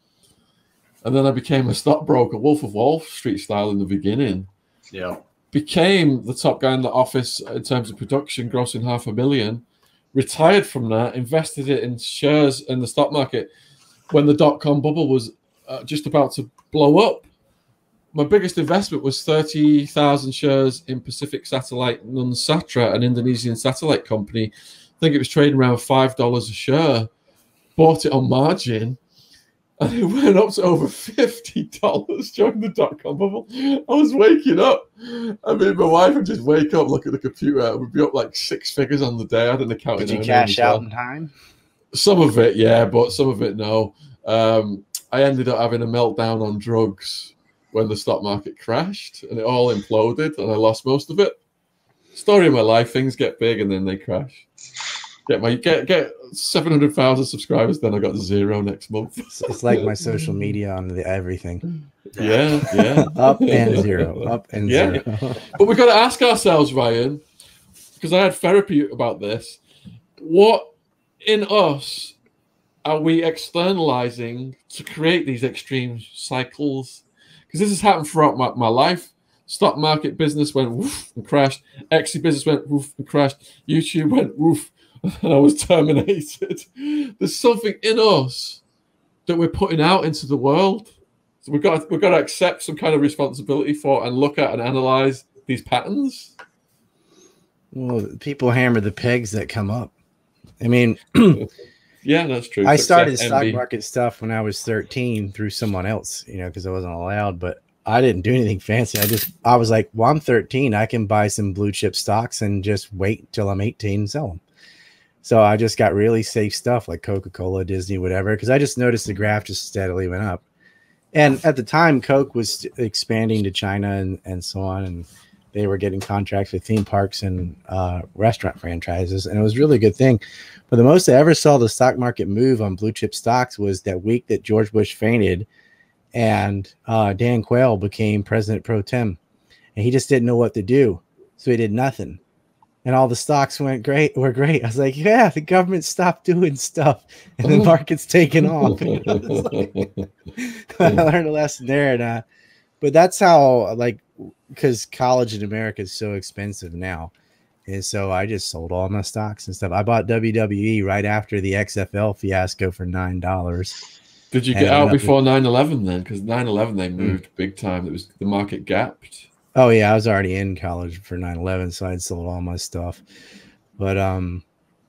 And then I became a stockbroker, Wolf of Wall Street style in the beginning. Yeah. Became the top guy in the office in terms of production, grossing half a million. Retired from that, invested it in shares in the stock market when the dot-com bubble was uh, just about to blow up. My biggest investment was thirty thousand shares in Pacific Satellite Nunsatra, an Indonesian satellite company. I think it was trading around five dollars a share. Bought it on margin, and it went up to over fifty dollars during the dot-com bubble. I was waking up. I mean, my wife would just wake up, look at the computer. We'd be up like six figures on the day. I had an account. Did you cash out in time? Some of it, yeah, but some of it, no. Um, I ended up having a meltdown on drugs when the stock market crashed, and it all imploded, and I lost most of it. Story of my life: things get big and then they crash. Get my get get seven hundred thousand subscribers, then I got zero next month. It's like my social media on the everything. Yeah, yeah, up and zero, up and yeah. zero. But we got to ask ourselves, Ryan, because I had therapy about this. What in us are we externalizing to create these extreme cycles? Because this has happened throughout my, my life. Stock market business went woof and crashed. Etsy business went woof and crashed. YouTube went woof and I was terminated. There's something in us that we're putting out into the world. So we've got to, we've got to accept some kind of responsibility for and look at and analyze these patterns. Well, people hammer the pegs that come up. I mean, yeah, that's true. I started the stock market stuff when I was thirteen through someone else, you know, because I wasn't allowed, but I didn't do anything fancy. I just, I was like, well, I'm thirteen. I can buy some blue chip stocks and just wait till I'm eighteen and sell them. So I just got really safe stuff like Coca-Cola, Disney, whatever, because I just noticed the graph just steadily went up. And at the time, Coke was expanding to China and, and so on, and they were getting contracts with theme parks and uh, restaurant franchises, and it was a really good thing. But the most I ever saw the stock market move on blue chip stocks was that week that George Bush fainted and uh, Dan Quayle became president pro tem, and he just didn't know what to do, so he did nothing. And all the stocks went great, were great. I was like, yeah, the government stopped doing stuff and the market's taken off. Like, I learned a lesson there. And, uh, but that's how, like, because college in America is so expensive now. And so I just sold all my stocks and stuff. I bought W W E right after the X F L fiasco for nine dollars. Did you get out before nine eleven then? Because nine eleven, they moved mm. big time. It was the market gapped. Oh yeah, I was already in college for nine eleven, so I'd sold all my stuff. But um,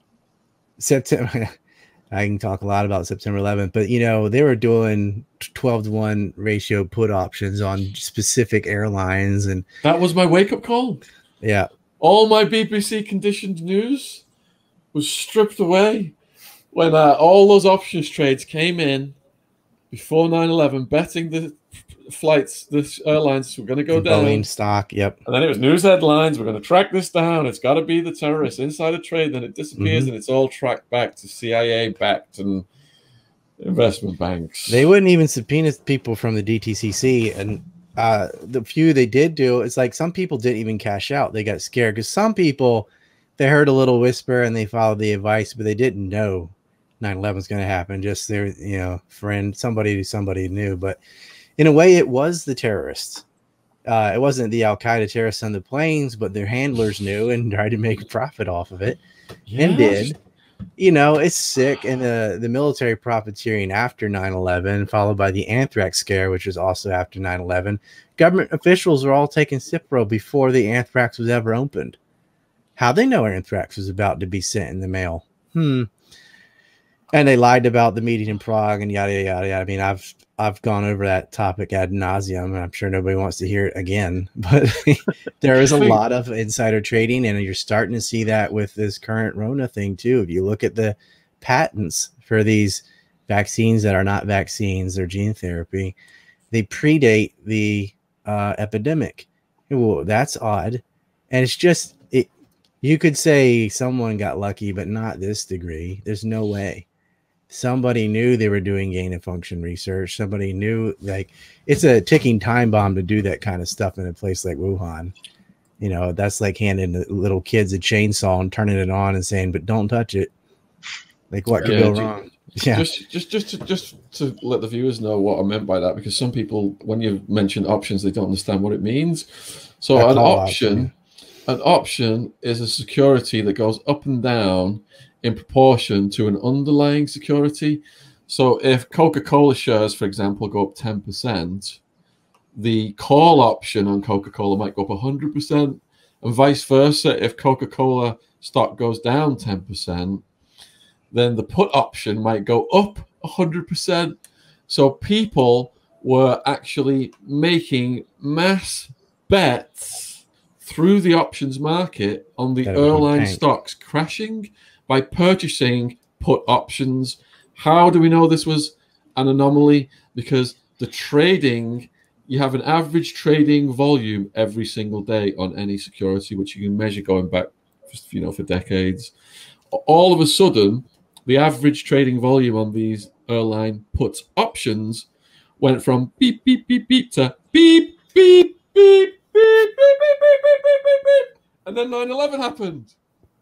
September, I can talk a lot about September eleventh. But you know, they were doing twelve to one ratio put options on specific airlines, and that was my wake up call. Yeah, all my B B C conditioned news was stripped away when uh, all those options trades came in before nine eleven, betting the flights, the airlines were going to go the down. Boeing stock, yep. And then it was news headlines. We're going to track this down. It's got to be the terrorist insider trade. Then it disappears, mm-hmm. and it's all tracked back to C I A backed and investment banks. They wouldn't even subpoena people from the D T C C, and uh, the few they did do, it's like some people didn't even cash out. They got scared because some people, they heard a little whisper and they followed the advice, but they didn't know nine eleven was going to happen. Just their, you know, friend, somebody, somebody knew, but. In a way, it was the terrorists. Uh, it wasn't the Al-Qaeda terrorists on the planes, but their handlers knew and tried to make a profit off of it, yes. and did. You know, it's sick. And the, the military profiteering after nine eleven, followed by the anthrax scare, which was also after nine eleven. Government officials were all taking Cipro before the anthrax was ever opened. How'd they know anthrax was about to be sent in the mail? Hmm. And they lied about the meeting in Prague and yada, yada, yada. I mean, I've I've gone over that topic ad nauseum, and I'm sure nobody wants to hear it again. But there is a lot of insider trading, and you're starting to see that with this current Rona thing, too. If you look at the patents for these vaccines that are not vaccines or gene therapy, they predate the uh, epidemic. Well, that's odd. And it's just, it. you could say someone got lucky, but not this degree. There's no way. Somebody knew they were doing gain of function research. Somebody knew, like, it's a ticking time bomb to do that kind of stuff in a place like Wuhan. You know, that's like handing little kids a chainsaw and turning it on and saying, but don't touch it. Like, what could yeah, go wrong? Yeah. Just, just, just, to, just to let the viewers know what I meant by that, because some people, when you mention options, they don't understand what it means. So that's an option, option, an option is a security that goes up and down in proportion to an underlying security. So if Coca-Cola shares, for example, go up ten percent, the call option on Coca-Cola might go up one hundred percent, and vice versa. If Coca-Cola stock goes down ten percent, then the put option might go up one hundred percent. So people were actually making mass bets through the options market on the airline stocks crashing by purchasing put options. How do we know this was an anomaly? Because the trading, you have an average trading volume every single day on any security, which you can measure going back, you know, for decades. All of a sudden, the average trading volume on these airline puts options went from beep, beep, beep, beep to beep, beep, beep, beep, beep, beep, beep, beep, beep, beep, beep. And then nine eleven happened.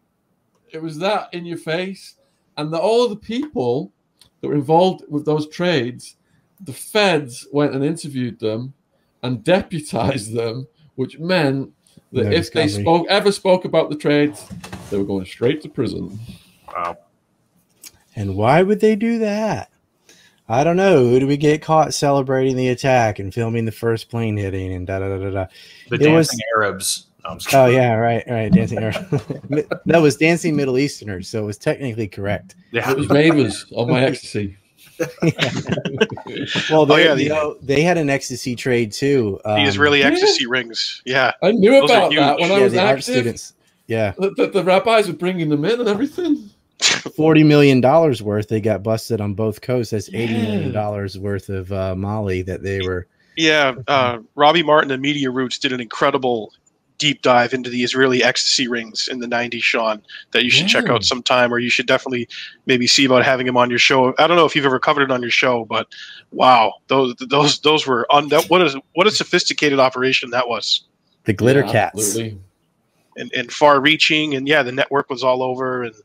It was that in your face. And the, all of the people that were involved with those trades, the feds went and interviewed them and deputized them, which meant that no if discovery. they spoke ever spoke about the trades, they were going straight to prison. Wow. And why would they do that? I don't know. Who did we get caught celebrating the attack and filming the first plane hitting and da da da da da? The it dancing was, Arabs. No, oh yeah, right, right. Dancing Arabs. That was dancing Middle Easterners, so it was technically correct. Yeah, it was Ravens on my ecstasy. Yeah. Well, they, oh, yeah, the, you know, they had an ecstasy trade too. Um, the Israeli ecstasy yeah. rings. Yeah, I knew Those about that when yeah, I was the active. Art students. Yeah, the, the, the rabbis were bringing them in and everything. forty million dollars worth. They got busted on both coasts. That's eighty million dollars worth of uh, Molly that they were. Yeah, uh, Robbie Martin and Media Roots did an incredible deep dive into the Israeli ecstasy rings in the nineties, Sean, that you should yeah. check out sometime, or you should definitely maybe see about having him on your show. I don't know if you've ever covered it on your show, but wow, those those those were un- that, what a what a sophisticated operation that was. The glitter yeah, cats. Absolutely. And and far reaching, and yeah, the network was all over, and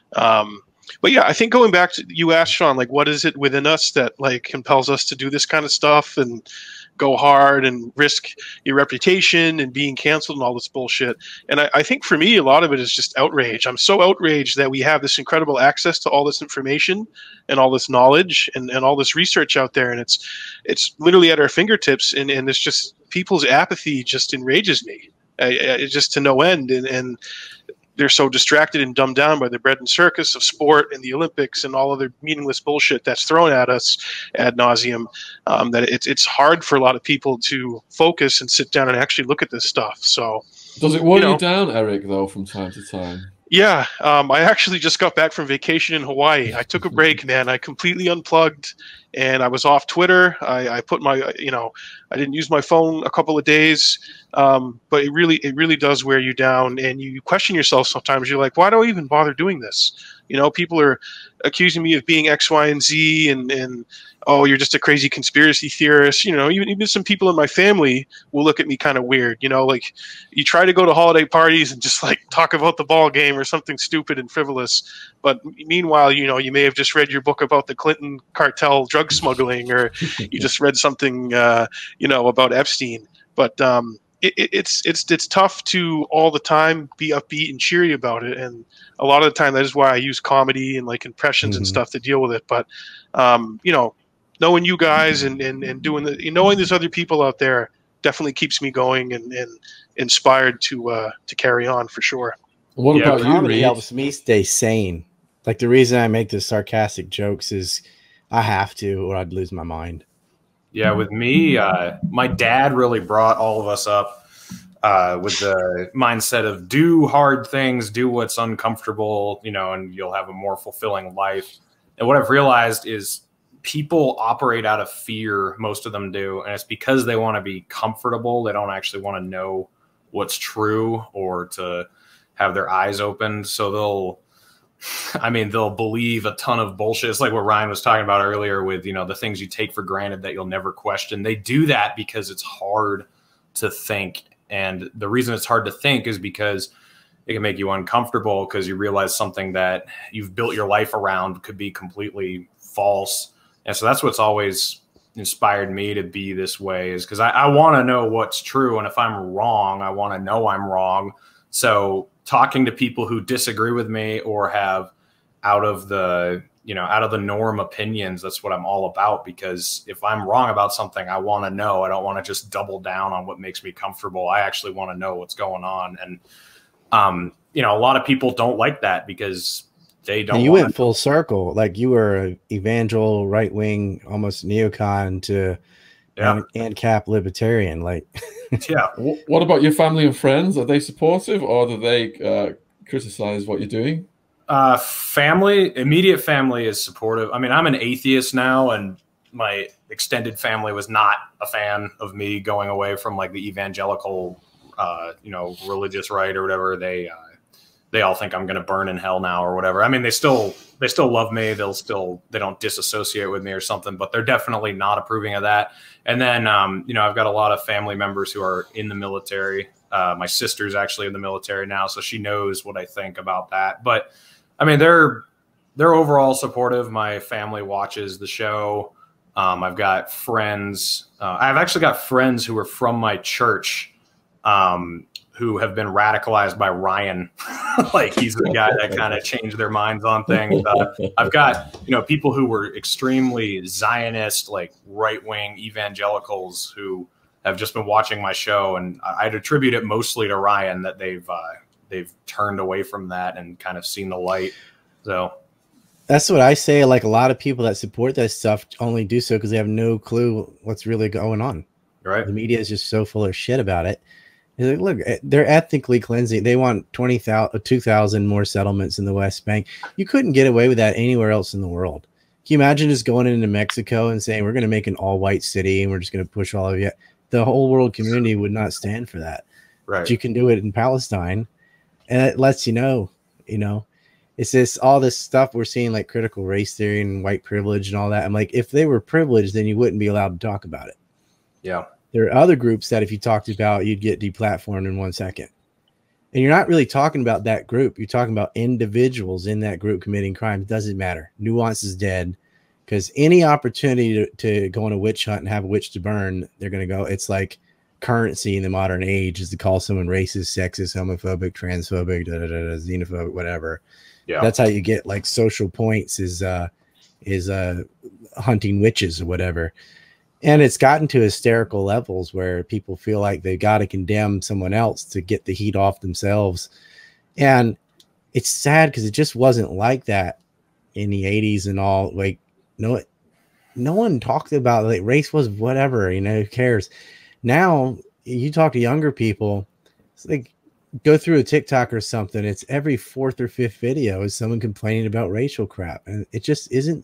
um but yeah, I think going back to you asked, Sean, like what is it within us that like compels us to do this kind of stuff and go hard and risk your reputation and being canceled and all this bullshit. And I, I think for me, a lot of it is just outrage. I'm so outraged that we have this incredible access to all this information and all this knowledge and, and all this research out there. And it's it's literally at our fingertips. And, and it's just people's apathy just enrages me. I, I, it's just to no end. And, and they're so distracted and dumbed down by the bread and circus of sport and the Olympics and all other meaningless bullshit that's thrown at us ad nauseum, um, that it's it's hard for a lot of people to focus and sit down and actually look at this stuff. So, does it weigh you, know, you down, Eric? Though from time to time. Yeah, um, I actually just got back from vacation in Hawaii. I took a break, man. I completely unplugged, and I was off Twitter. I, I put my, you know, I didn't use my phone a couple of days, um, but it really, it really does wear you down, and you question yourself sometimes. You're like, why do I even bother doing this? You know, people are accusing me of being X, Y, and Z, and and oh, you're just a crazy conspiracy theorist. You know, even even some people in my family will look at me kind of weird. You know, like you try to go to holiday parties and just like talk about the ball game or something stupid and frivolous, but meanwhile, you know, you may have just read your book about the Clinton cartel drug smuggling, or you just read something, uh, you know, about Epstein. But um, it, it's it's it's tough to all the time be upbeat and cheery about it, and a lot of the time that is why I use comedy and like impressions mm-hmm. and stuff to deal with it. But um, you know, knowing you guys and and, and doing the knowing there's other people out there definitely keeps me going and, and inspired to uh, to carry on for sure. What yeah, about comedy you, helps me stay sane. Like the reason I make the sarcastic jokes is I have to, or I'd lose my mind. Yeah, with me, uh, my dad really brought all of us up uh, with the mindset of do hard things, do what's uncomfortable, you know, and you'll have a more fulfilling life. And what I've realized is people operate out of fear. Most of them do. And it's because they want to be comfortable. They don't actually want to know what's true or to have their eyes opened. So they'll, I mean, they'll believe a ton of bullshit. It's like what Ryan was talking about earlier with, you know, the things you take for granted that you'll never question. They do that because it's hard to think. And the reason it's hard to think is because it can make you uncomfortable because you realize something that you've built your life around could be completely false. And so that's what's always inspired me to be this way, is because I, I want to know what's true. And if I'm wrong, I want to know I'm wrong. So talking to people who disagree with me or have out of the, you know, out of the norm opinions, that's what I'm all about. Because if I'm wrong about something, I want to know. I don't want to just double down on what makes me comfortable. I actually want to know what's going on. And, um, you know, a lot of people don't like that because they don't. And you went full circle. Like you were an evangel, right wing, almost neocon to yeah. and cap libertarian. Like, yeah. What about your family and friends? Are they supportive, or do they uh, criticize what you're doing? Uh, family, immediate family is supportive. I mean, I'm an atheist now, and my extended family was not a fan of me going away from like the evangelical, uh, you know, religious right or whatever. They, uh, they all think I'm going to burn in hell now or whatever. I mean, they still, they still love me. They'll still, they don't disassociate with me or something, but they're definitely not approving of that. And then, um, you know, I've got a lot of family members who are in the military. Uh, my sister's actually in the military now, so she knows what I think about that. But I mean, they're, they're overall supportive. My family watches the show. Um, I've got friends. Uh, I've actually got friends who are from my church, um, who have been radicalized by Ryan. Like he's the guy that kind of changed their minds on things. Uh, I've got, you know, people who were extremely Zionist, like right-wing evangelicals who have just been watching my show. And I'd attribute it mostly to Ryan that they've, uh, they've turned away from that and kind of seen the light. So that's what I say. Like a lot of people that support that stuff only do so because they have no clue what's really going on. Right. The media is just so full of shit about it. He's like, look, they're ethnically cleansing. They want twenty thousand, two thousand more settlements in the West Bank. You couldn't get away with that anywhere else in the world. Can you imagine just going into Mexico and saying, we're going to make an all-white city and we're just going to push all of you? The whole world community would not stand for that. Right. But you can do it in Palestine. And it lets you know, you know, it's this, all this stuff we're seeing, like critical race theory and white privilege and all that. I'm like, if they were privileged, then you wouldn't be allowed to talk about it. Yeah. There are other groups that if you talked about, you'd get deplatformed in one second. And you're not really talking about that group. You're talking about individuals in that group committing crimes. Doesn't matter. Nuance is dead, because any opportunity to, to go on a witch hunt and have a witch to burn, they're going to go. It's like currency in the modern age is to call someone racist, sexist, homophobic, transphobic, da, da, da, da, xenophobic, whatever. Yeah. That's how you get like social points is, uh, is uh, hunting witches or whatever. And it's gotten to hysterical levels where people feel like they've got to condemn someone else to get the heat off themselves. And it's sad because it just wasn't like that in the eighties and all. Like, no, no one talked about, like, race was whatever, you know, who cares? Now, you talk to younger people, it's like, go through a TikTok or something, it's every fourth or fifth video is someone complaining about racial crap. And it just isn't.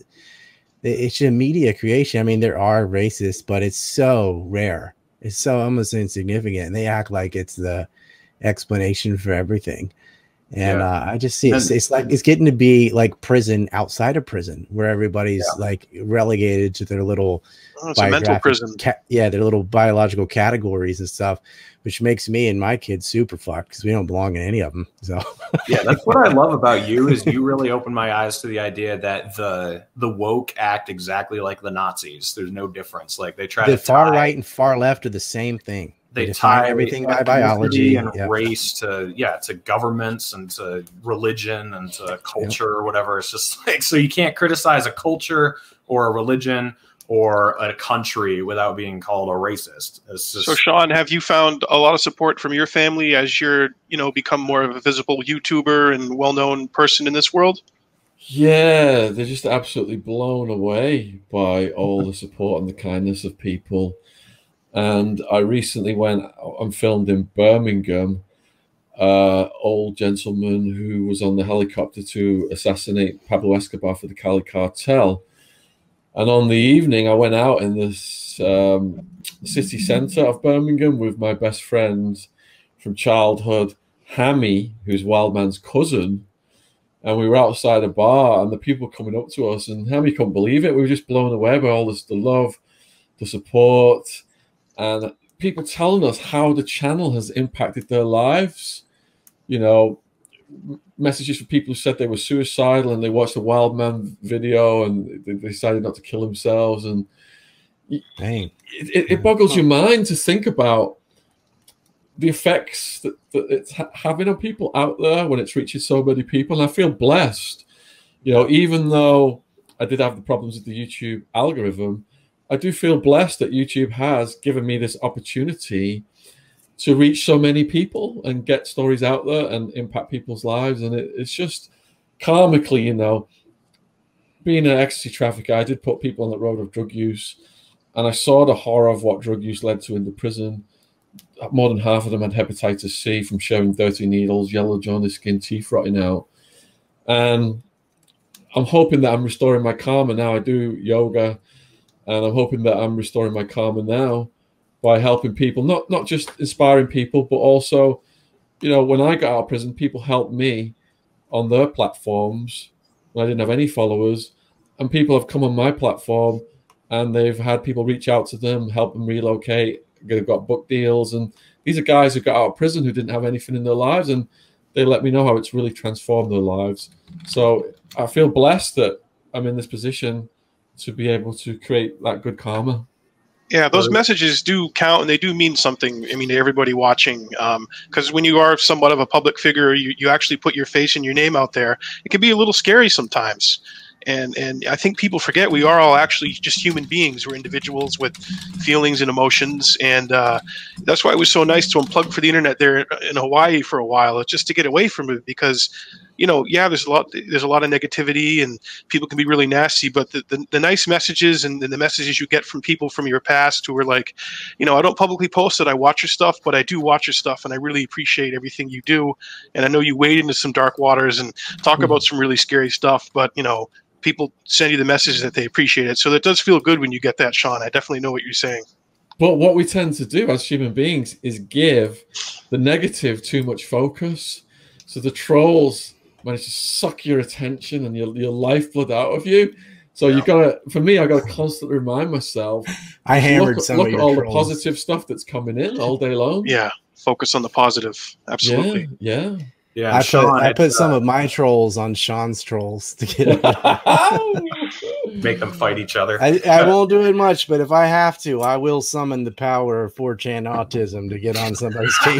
It's a media creation. I mean, there are racists, but it's so rare. It's so almost insignificant. And they act like it's the explanation for everything. And yeah. uh, I just see it's, it's like it's getting to be like prison outside of prison, where everybody's yeah. like relegated to their little oh, it's a mental prison. yeah, their little biological categories and stuff, which makes me and my kids super fucked because we don't belong in any of them. So yeah, that's what I love about you is you really open my eyes to the idea that the the woke act exactly like the Nazis. There's no difference. Like they try the to far tie, right and far left are the same thing. They, they tie everything by biology and yep. race to yeah to governments and to religion and to culture yep. or whatever. It's just like, so you can't criticize a culture or a religion or a country without being called a racist. It's just, so Sean, have you found a lot of support from your family as you're, you know, become more of a visible YouTuber and well-known person in this world? Yeah, they're just absolutely blown away by all the support and the kindness of people. And I recently went and filmed in Birmingham, uh, old gentleman who was on the helicopter to assassinate Pablo Escobar for the Cali cartel. And on the evening, I went out in this um, city centre of Birmingham with my best friend from childhood, Hammy, who's Wildman's cousin. And we were outside a bar, and the people coming up to us, and Hammy couldn't believe it. We were just blown away by all this, the love, the support, and people telling us how the channel has impacted their lives. You know, messages from people who said they were suicidal and they watched the Wildman video and they decided not to kill themselves. And Dang. It, it boggles your mind to think about the effects that, that it's ha having on people out there when it's reaching so many people. And I feel blessed, you know, even though I did have the problems with the YouTube algorithm, I do feel blessed that YouTube has given me this opportunity to reach so many people and get stories out there and impact people's lives. And it, it's just karmically, you know, being an ecstasy trafficker, I did put people on the road of drug use, and I saw the horror of what drug use led to in the prison. More than half of them had hepatitis C from sharing dirty needles, yellow jaundice skin, teeth rotting out. And I'm hoping that I'm restoring my karma now. I do yoga, and I'm hoping that I'm restoring my karma now by helping people, not not just inspiring people, but also, you know, when I got out of prison, people helped me on their platforms when I didn't have any followers, and people have come on my platform and they've had people reach out to them, help them relocate, they've got book deals, and these are guys who got out of prison who didn't have anything in their lives, and they let me know how it's really transformed their lives. So I feel blessed that I'm in this position to be able to create that good karma. Yeah, those messages do count, and they do mean something, I mean, to everybody watching. Because um, when you are somewhat of a public figure, you, you actually put your face and your name out there, it can be a little scary sometimes. And, and I think people forget we are all actually just human beings. We're individuals with feelings and emotions. And uh, that's why it was so nice to unplug for the internet there in Hawaii for a while, just to get away from it. Because you know, yeah, there's a lot, there's a lot of negativity and people can be really nasty, but the, the, the nice messages and the messages you get from people from your past who are like, you know, I don't publicly post that I watch your stuff, but I do watch your stuff and I really appreciate everything you do. And I know you wade into some dark waters and talk mm-hmm. about some really scary stuff, but you know, people send you the message that they appreciate it. So that does feel good when you get that, Sean. I definitely know what you're saying. But what we tend to do as human beings is give the negative too much focus. So the trolls manage to suck your attention and your, your lifeblood out of you. So yeah. you gotta, for me, I gotta constantly remind myself. I hammered look, some look of at your all trolls. the positive stuff that's coming in all day long. Yeah, focus on the positive. Absolutely. Yeah, yeah. Yeah, I Sean, put I put some uh, of my trolls on Sean's trolls to get make them fight each other. I, I won't do it much, but if I have to, I will summon the power of four chan autism to get on somebody's case.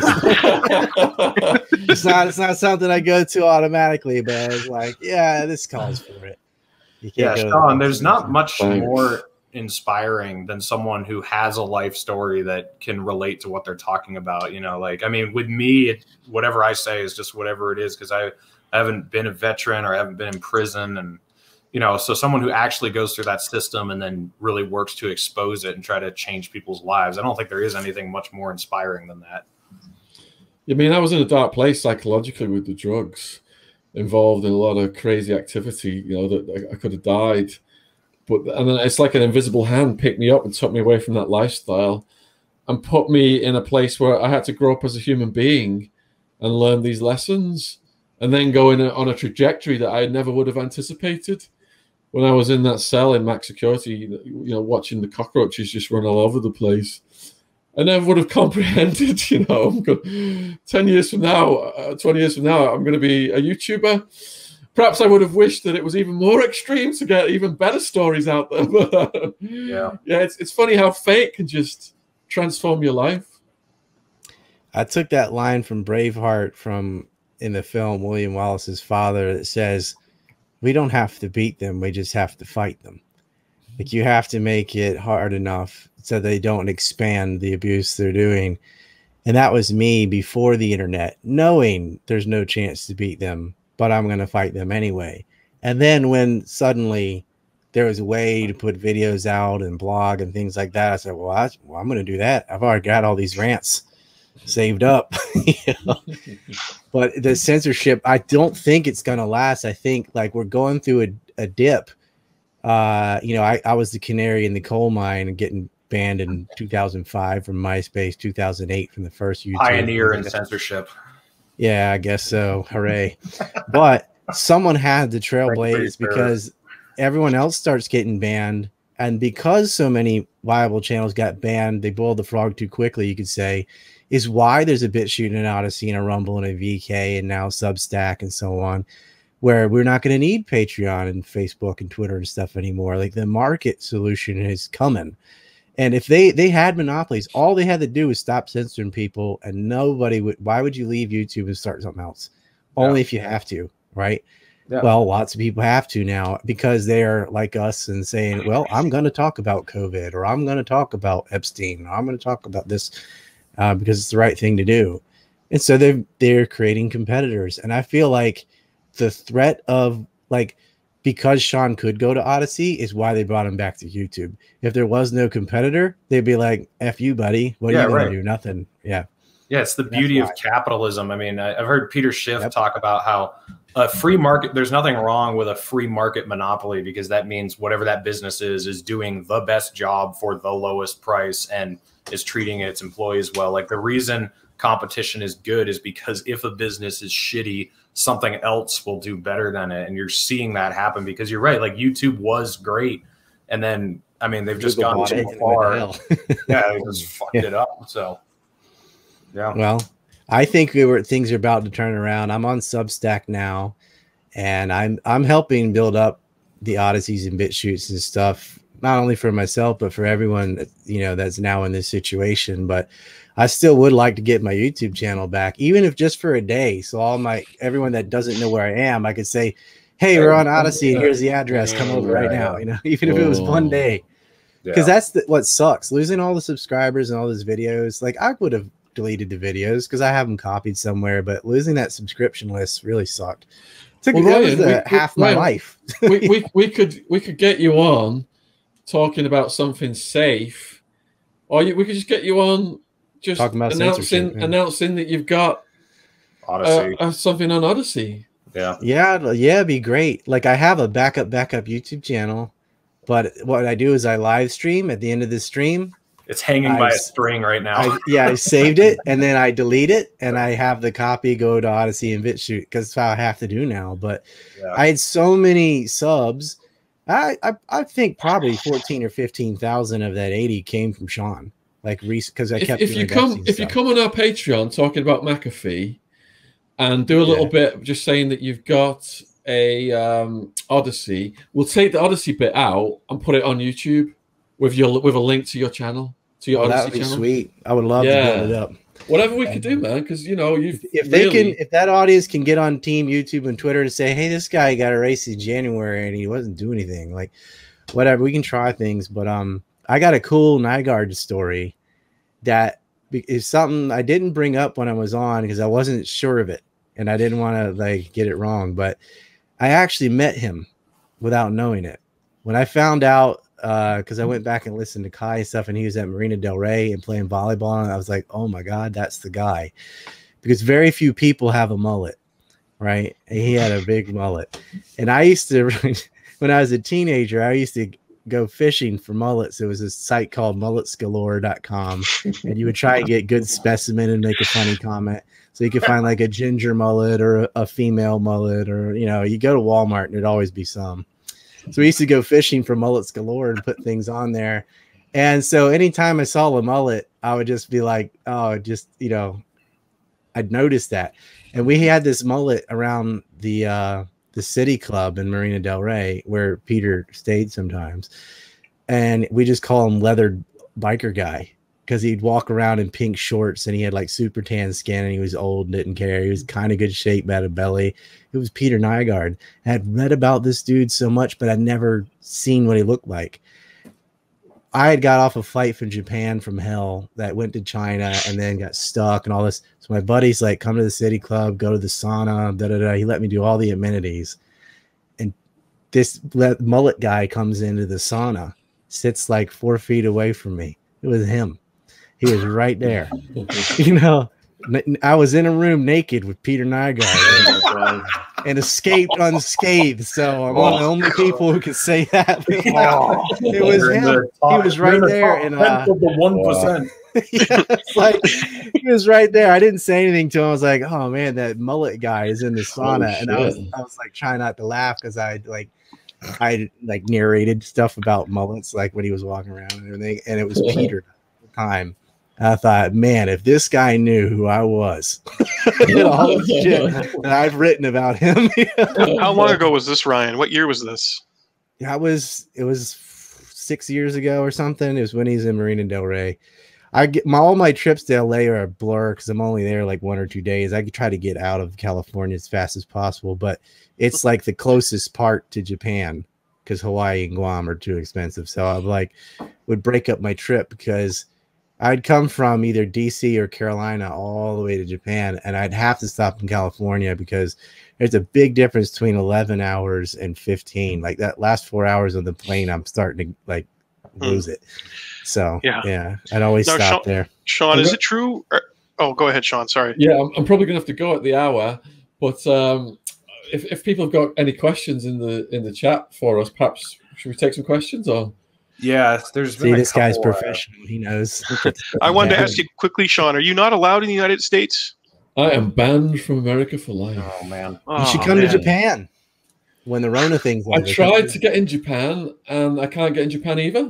it's not it's not something I go to automatically, but it's like, yeah, this calls for it. You can't yeah, go Sean, there's not much Thanks. more inspiring than someone who has a life story that can relate to what they're talking about. You know, like, I mean, with me, it, whatever I say is just whatever it is, because I, I haven't been a veteran or I haven't been in prison. And, you know, so someone who actually goes through that system and then really works to expose it and try to change people's lives, I don't think there is anything much more inspiring than that. I mean, I was in a dark place psychologically with the drugs, involved in a lot of crazy activity, you know, that I could have died. But and then it's like an invisible hand picked me up and took me away from that lifestyle and put me in a place where I had to grow up as a human being and learn these lessons and then go in a, on a trajectory that I never would have anticipated. When I was in that cell in max security, you know, watching the cockroaches just run all over the place, I never would have comprehended, you know, I'm going, ten years from now, uh, twenty years from now, I'm going to be a YouTuber. Perhaps I would have wished that it was even more extreme to get even better stories out there. yeah, yeah, it's it's funny how fate can just transform your life. I took that line from Braveheart from in the film William Wallace's father that says, "We don't have to beat them; we just have to fight them." Like, you have to make it hard enough so they don't expand the abuse they're doing. And that was me before the internet, knowing there's no chance to beat them, but I'm going to fight them anyway. And then when suddenly there was a way to put videos out and blog and things like that, I said, well, I, well I'm going to do that. I've already got all these rants saved up. You know? But the censorship, I don't think it's going to last. I think like we're going through a, a dip. Uh, you know, I, I was the canary in the coal mine and getting banned in two thousand five from MySpace, two thousand eight from the first YouTube. Pioneer in censorship. Yeah, I guess so. Hooray. But someone had to trailblaze because everyone else starts getting banned. And because so many viable channels got banned, they boiled the frog too quickly, you could say, is why there's a BitChute and an Odyssey and a Rumble and a V K and now Substack and so on, where we're not going to need Patreon and Facebook and Twitter and stuff anymore. Like, the market solution is coming. And if they, they had monopolies, all they had to do was stop censoring people, and nobody would. Why would you leave YouTube and start something else? Yeah. Only if you have to, right? Yeah. Well, lots of people have to now because they're like us and saying, well, I'm going to talk about COVID, or I'm going to talk about Epstein, or I'm going to talk about this uh, because it's the right thing to do. And so they're, they're creating competitors. And I feel like the threat of, like, because Sean could go to Odyssey is why they brought him back to YouTube. If there was no competitor, they'd be like, F you, buddy. What yeah, are you going right. to do? Nothing. Yeah. Yeah, it's the beauty of capitalism. I mean, I've heard Peter Schiff yep. talk about how a free market, there's nothing wrong with a free market monopoly, because that means whatever that business is, is doing the best job for the lowest price and is treating its employees well. Like, the reason competition is good is because if a business is shitty, something else will do better than it. And you're seeing that happen, because you're right. Like, YouTube was great. And then, I mean, they've just gone too far. Yeah, they just fucked yeah. it up. So, yeah. Well, I think we were, things are about to turn around. I'm on Substack now, and I'm, I'm helping build up the Odysseys and BitChutes and stuff, not only for myself, but for everyone, you know, that's now in this situation. But I still would like to get my YouTube channel back, even if just for a day. So all my, everyone that doesn't know where I am, I could say, hey, we're on Odyssey and here's the address. Come over right now. You know, even if it was one day, because that's the, what sucks, losing all the subscribers and all those videos. Like, I would have deleted the videos because I have them copied somewhere. But losing that subscription list really sucked. It took Well, that Ryan, was the, we- half we- my Ryan, life. we, we we could we could get you on talking about something safe, or you, we could just get you on just Talking about announcing censorship, yeah. announcing that you've got Odyssey. uh, uh, something on Odyssey. yeah. Yeah, yeah, it'd be great. Like I have a backup, backup YouTube channel, but what I do is I live stream at the end of the stream. It's hanging by I've- a string right now. I, yeah, I saved it and then I delete it and I have the copy go to Odyssey and BitChute because that's how I have to do now. But yeah. I had so many subs. I I, I think probably fourteen or fifteen thousand of that eighty came from Sean. Like because I If, kept if doing you come Epstein if you stuff. come on our Patreon talking about McAfee, and do a little Yeah. bit just saying that you've got a um, Odyssey, we'll take the Odyssey bit out and put it on YouTube with your with a link to your channel, to your Oh, that Odyssey would be channel. sweet. I would love Yeah. to build it up. Whatever we could do, man, because you know you've If they really, can, if that audience can get on Team YouTube and Twitter and say, "Hey, this guy got a race in January and he wasn't doing anything," like whatever, we can try things. But um, I got a cool Nygaard story that is something I didn't bring up when I was on because I wasn't sure of it and I didn't want to like get it wrong. But I actually met him without knowing it. When I found out, because uh, I went back and listened to Kai and stuff, and he was at Marina Del Rey and playing volleyball, and I was like, "Oh my God, that's the guy," because very few people have a mullet, right? And he had a big mullet, and I used to, when I was a teenager, I used to go fishing for mullets. There was a site called mullets galore dot com, and you would try and get good specimen and make a funny comment. So you could find like a ginger mullet or a, a female mullet, or you know, you go to Walmart and there'd always be some. So we used to go fishing for mullets galore and put things on there. And so anytime I saw a mullet, I would just be like, oh, just, you know, I'd notice that. And we had this mullet around the uh, the city club in Marina Del Rey where Peter stayed sometimes. And we just call him Leather Biker Guy because he'd walk around in pink shorts and he had like super tan skin and he was old and didn't care. He was kind of good shape, had a belly. It was Peter Nygaard. I had read about this dude so much, but I'd never seen what he looked like. I had got off a flight from Japan from hell that went to China and then got stuck and all this. So my buddy's like, come to the city club, go to the sauna, da da da. He let me do all the amenities. And this mullet guy comes into the sauna, sits like four feet away from me. It was him. He was right there. You know, I was in a room naked with Peter Nygaard and, and escaped unscathed. So I'm one of the only people who can say that. It was him. He was right there. And uh, the one percent. yeah, it's like he was right there. I didn't say anything to him. I was like, "Oh man, that mullet guy is in the sauna," Oh, and I was, I was like trying not to laugh because I like, I like narrated stuff about mullets, like when he was walking around and everything, and it was Peter at the time. I thought, man, if this guy knew who I was, and all the shit that I've written about him. How long ago was this, Ryan? What year was this? That was it was six years ago or something. It was when he's in Marina Del Rey. I get my all my trips to L A are a blur because I'm only there like one or two days. I could try to get out of California as fast as possible, but it's like the closest part to Japan because Hawaii and Guam are too expensive. So I like would break up my trip because I'd come from either D C or Carolina all the way to Japan, and I'd have to stop in California because there's a big difference between eleven hours and fifteen. Like that last four hours on the plane, I'm starting to like lose it. So Yeah. yeah, I'd always Now, stop Sean- there. Sean, is it true? Or, oh, go ahead, Sean. Sorry. Yeah, I'm, I'm probably going to have to go at the hour, but um, if if people have got any questions in the in the chat for us, perhaps should we take some questions or? Yeah, there's been See, a this guy's couple, uh, professional. He knows. I wanted to Yeah. ask you quickly, Sean. Are you not allowed in the United States? I am banned from America for life. Oh man, Oh, You should come man. to Japan when the Rona thing's I over. tried to get in Japan, and I can't get in Japan either.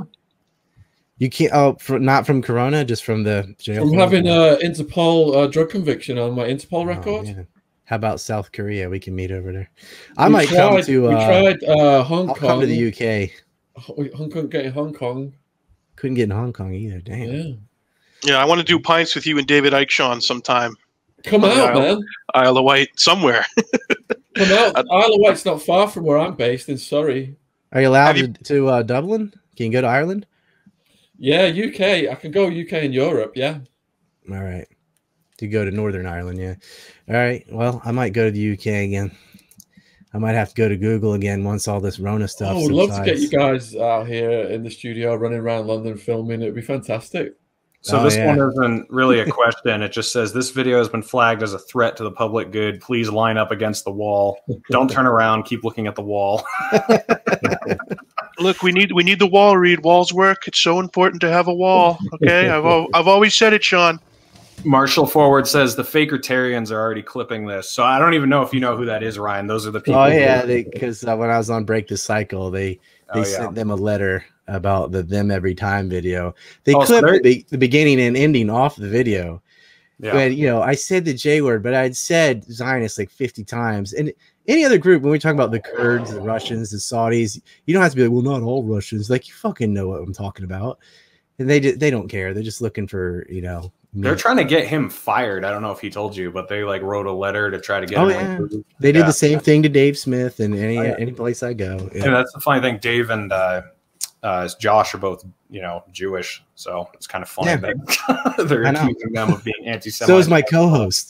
You can't. Oh, for, not from Corona, just from the jail. From thing? having a Interpol uh, drug conviction on my Interpol Oh, record. man. How about South Korea? We can meet over there. I We might tried, come to. we Uh, tried uh, Hong I'll Kong. come to the U K. Hong Kong, getting Hong Kong. Couldn't get in Hong Kong either. Damn. Yeah, Yeah, I want to do pints with you and David Icke, Sean, sometime. come out, Yeah. man. Isle of Wight, somewhere. Come out. Isle of Wight's not far from where I'm based in Surrey. Are you allowed Have you- to, to uh, Dublin? Can you go to Ireland? Yeah, U K. I can go U K and Europe. Yeah. All right. to go to Northern Ireland. Yeah. All right. Well, I might go to the U K again. I might have to go to Google again once all this Rona stuff. Oh, I would love to get you guys out here in the studio, running around London filming. It'd be fantastic. So Oh, this yeah. one isn't really a question. It just says this video has been flagged as a threat to the public good. Please line up against the wall. Don't turn around. Keep looking at the wall. Look, we need we need the wall, Reed. Walls work. It's so important to have a wall. Okay, I've al- I've always said it, Sean. Marshall Forward says the Fakertarians are already clipping this. So I don't even know if you know who that is, Ryan. Those are the people. Oh yeah, because uh, when I was on Break the Cycle, they they Oh, yeah. sent them a letter about the Them Every Time video. They Oh, so clipped they're- the, the beginning and ending off the video. Yeah. But you know, I said the J word, but I'd said Zionist like fifty times. And any other group, when we talk about the Kurds, the Russians, the Saudis, you don't have to be like, well, not all Russians. Like, you fucking know what I'm talking about. And they they don't care. They're just looking for, you know. They're meat. trying to get him fired. I don't know if he told you, but they like wrote a letter to try to get Oh, him. yeah. removed. They did Yeah. the same thing to Dave Smith and any Oh, yeah. any place I go. Yeah. And that's the funny thing. Dave and uh, uh, Josh are both, you know, Jewish, so it's kind of funny Yeah. that they're I know. accusing them of being anti-Semite. So is my co-host.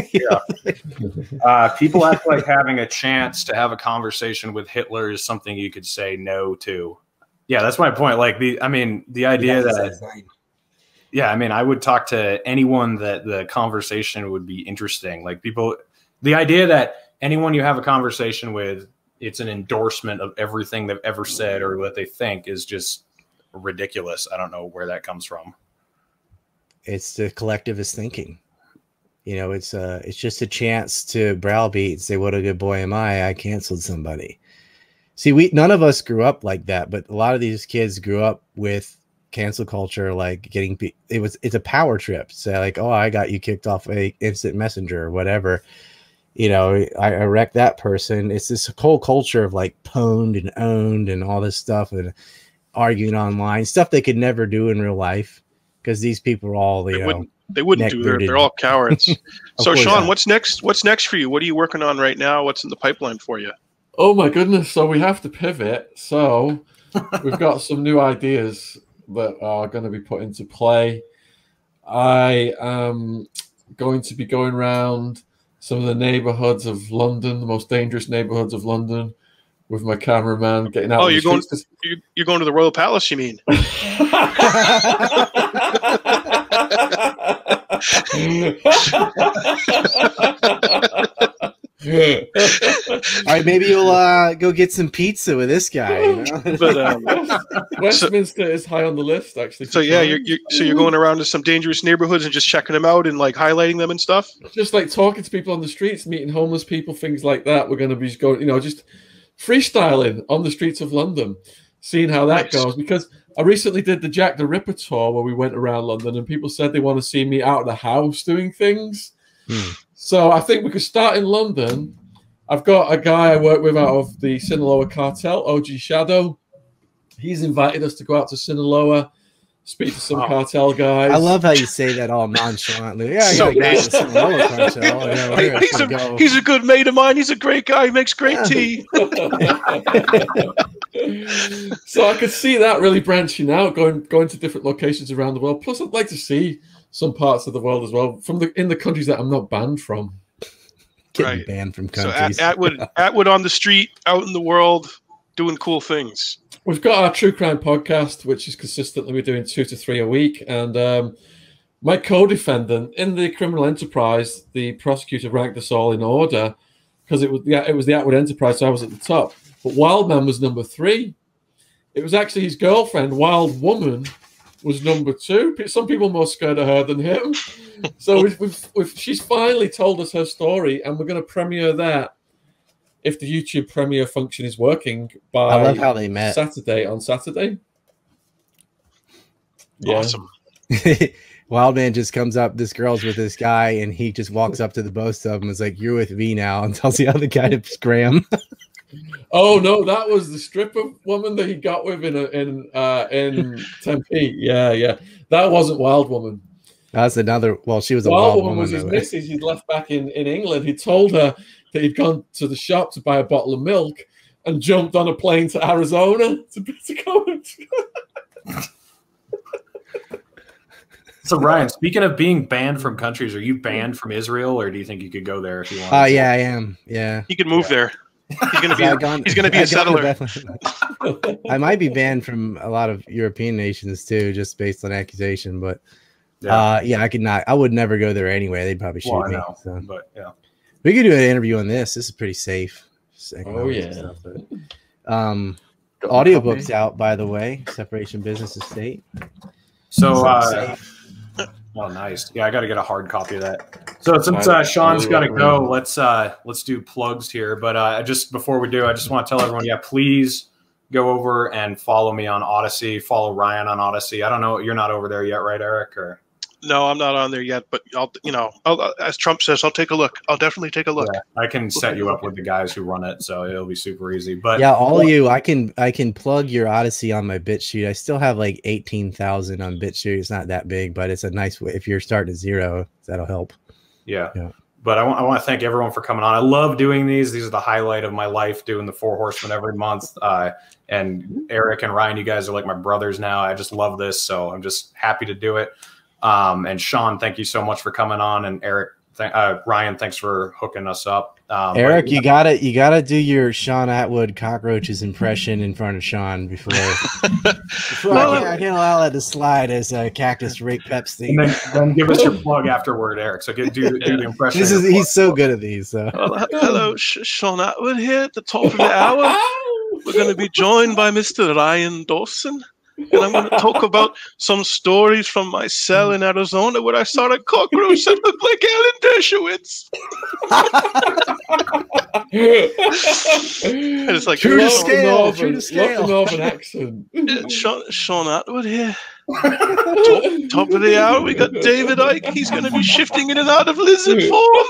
Uh, people act like having a chance to have a conversation with Hitler is something you could say no to. Yeah, that's my point. Like the, I mean, the idea that, yeah, I mean, I would talk to anyone that the conversation would be interesting. Like people, the idea that anyone you have a conversation with, it's an endorsement of everything they've ever said or what they think is just ridiculous. I don't know where that comes from. It's the collectivist thinking. You know, it's uh it's just a chance to browbeat and say, what a good boy am I. I canceled somebody. See, we none of us grew up like that, but a lot of these kids grew up with cancel culture, like getting pe- it was it's a power trip. Say like, oh, I got you kicked off a instant messenger or whatever. You know, I, I wrecked that person. It's this whole culture of like pwned and owned and all this stuff and arguing online, stuff they could never do in real life because these people are all, you They know, wouldn't. They wouldn't do that. neck-bearded. They're all cowards. So, course, Sean, yeah. what's next? What's next for you? What are you working on right now? What's in the pipeline for you? Oh my goodness! So we have to pivot. So we've got some new ideas that are going to be put into play. I am going to be going around some of the neighborhoods of London, the most dangerous neighborhoods of London, with my cameraman getting out. Oh, of the you're going. streets. You- You're going to the Royal Palace. You mean? all right, maybe you'll uh, go get some pizza with this guy. You know? But um, Westminster is high on the list, actually. so yeah, you're, you're so you're going around to some dangerous neighborhoods and just checking them out and like highlighting them and stuff. just like talking to people on the streets, meeting homeless people, things like that. We're going to be going, you know, just freestyling on the streets of London, seeing how that Nice. goes. Because I recently did the Jack the Ripper tour where we went around London and people said they want to see me out of the house doing things. Hmm. So I think we could start in London. I've got a guy I work with out of the Sinaloa cartel, O G Shadow. He's invited us to go out to Sinaloa, speak to some Oh. cartel guys. I love how you say that all nonchalantly. Yeah, I So gotta nice. get some Sinaloa cartel. You know, we're Hey, gonna he's a go. he's a good mate of mine. He's a great guy. He makes great Yeah. tea. So I could see that really branching out, going going to different locations around the world. Plus, I'd like to see some parts of the world as well, from the in the countries that I'm not banned from. Getting Right. banned from So countries. at, Atwood, Atwood on the street, out in the world, doing cool things. We've got our true crime podcast, which is consistently we're doing two to three a week, and um, my co-defendant in the criminal enterprise, the prosecutor ranked us all in order because it was the it was the Atwood Enterprise, so I was at the top. But Wildman was number three. It was actually his girlfriend, Wild Woman, was number two. Some people more scared of her than him. So we've, we've, we've, she's finally told us her story, and we're going to premiere that if the YouTube premiere function is working by I love how they met. Saturday on Saturday. Yeah. Awesome. Wildman just comes up. This girl's with this guy, and he just walks up to the both of them. And is like, "You're with me now," and tells the other guy to scram. Oh no, that was the stripper woman that he got with in a, in uh, in Tempe. Yeah, yeah, that wasn't Wild Woman. That's another. Well, she was a Wild wild Woman woman. was his though. missus. He'd left back in, in England. He told her that he'd gone to the shop to buy a bottle of milk and jumped on a plane to Arizona to, to go. And... So Ryan, speaking of being banned from countries, are you banned from Israel, or do you think you could go there if you want? Oh uh, yeah, I am. Yeah, he could move yeah. there. He's gonna be. A, gone, he's gonna be a settler. I might be banned from a lot of European nations too, just based on accusation. But yeah, uh, yeah I could not. I would never go there anyway. They'd probably shoot well, me. Know, so. But yeah, we could do an interview on this. This is pretty safe. Oh yeah. Stuff, but, um, audiobook's out, by the way. Separation Business Estate. So. Uh, Oh, nice. Yeah, I got to get a hard copy of that. So since uh, Sean's got to go, let's uh, let's do plugs here. But uh, just before we do, I just want to tell everyone, yeah, please go over and follow me on Odyssey. Follow Ryan on Odyssey. I don't know, you're not over there yet, right, Eric? Or no, I'm not on there yet. But I'll, you know, I'll, as Trump says, I'll take a look. I'll definitely take a look. Yeah, I can set you up with the guys who run it, so it'll be super easy. But yeah, all of you, I can I can plug your Odyssey on my BitChute. I still have like eighteen thousand on BitChute. It's not that big, but it's a nice way. If you're starting at zero, that'll help. Yeah. yeah. But I want, I want to thank everyone for coming on. I love doing these. These are the highlight of my life, doing the Four Horsemen every month. Uh, and Eric and Ryan, you guys are like my brothers now. I just love this, so I'm just happy to do it. Um, and Sean, thank you so much for coming on. And Eric, th- uh, Ryan, thanks for hooking us up. Um, Eric, but, you gotta you gotta do your Sean Atwood cockroaches impression in front of Sean before. before well, I, can't, I can't allow that to slide as a Cactus Rape Pepsi. And then, then give us your plug afterward, Eric. So get do, do the impression. This is he's so good at these. So. Well, hello, Sean Atwood here at the top of the hour. We're going to be joined by Mister Ryan Dawson. And I'm going to talk about some stories from my cell in Arizona where I saw a cockroach that looked like Alan Dershowitz. And it's like true to scale, true to scale. Northern accent. Sean, Sean Atwood here. top, top of the hour, we got David Icke. He's going to be shifting in and out of lizard form.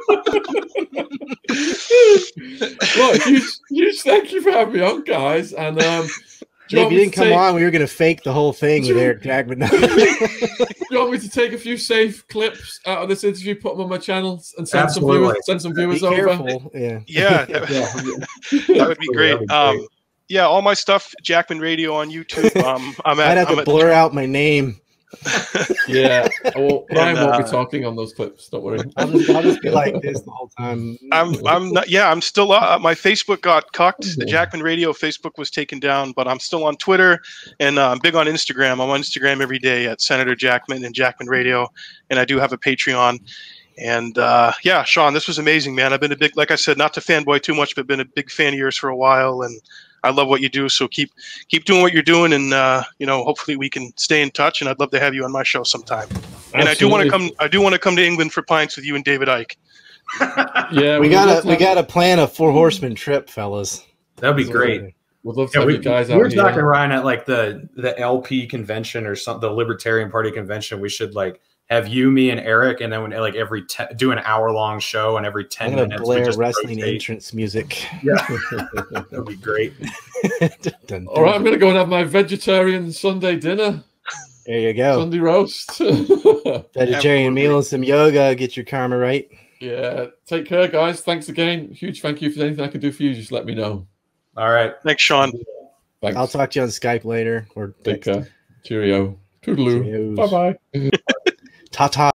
Look, huge, huge thank you for having me on, guys. And um. You if you didn't come take... on, we were going to fake the whole thing with Eric Jackman. Do you want me to take a few safe clips out of this interview, put them on my channel, and send Absolutely. some viewers, send some viewers Be over? Careful. Yeah, yeah, that, yeah. that would be great. Be um, great. Yeah, all my stuff, Jackman Radio on YouTube. Um, I'm at. I'd have I'm to at, blur out my name. Yeah, well, Ryan and, uh, won't be talking on those clips. Don't worry. I'll just, I'll just be like this the whole time. I'm, I'm not. Yeah, I'm still. Uh, my Facebook got cucked. The Jackman Radio Facebook was taken down, but I'm still on Twitter and uh, I'm big on Instagram. I'm on Instagram every day at Senator Jackman and Jackman Radio, and I do have a Patreon. And uh, yeah, Sean, this was amazing, man. I've been a big, like I said, not to fanboy too much, but been a big fan of yours for a while, and I love what you do. So keep keep doing what you're doing, and uh, you know, hopefully we can stay in touch. And I'd love to have you on my show sometime. Absolutely. And I do want to come. I do want to come to England for pints with you and David Icke. Yeah, we gotta we gotta plan a Four Horsemen trip, fellas. That'd be great. We'd love to yeah, have we, you guys we out were here. talking, Ryan, at like the the L P convention or something, the Libertarian Party convention. We should like have you, me, and Eric, and then when, like every te- do an hour long show, and every ten I'm gonna minutes blare we just wrestling rotate. entrance music. Yeah, that'd be great. dun, dun, All right, I'm gonna go and have my vegetarian Sunday dinner. There you go. Sunday roast. Vegetarian meal and some yoga. Get your karma right. Yeah. Take care, guys. Thanks again. Huge thank you. If there's anything I can do for you, just let me know. All right. Thanks, Sean. Thanks. I'll talk to you on Skype later. Or take care. Cheerio. Toodaloo. Bye bye. Ta ta.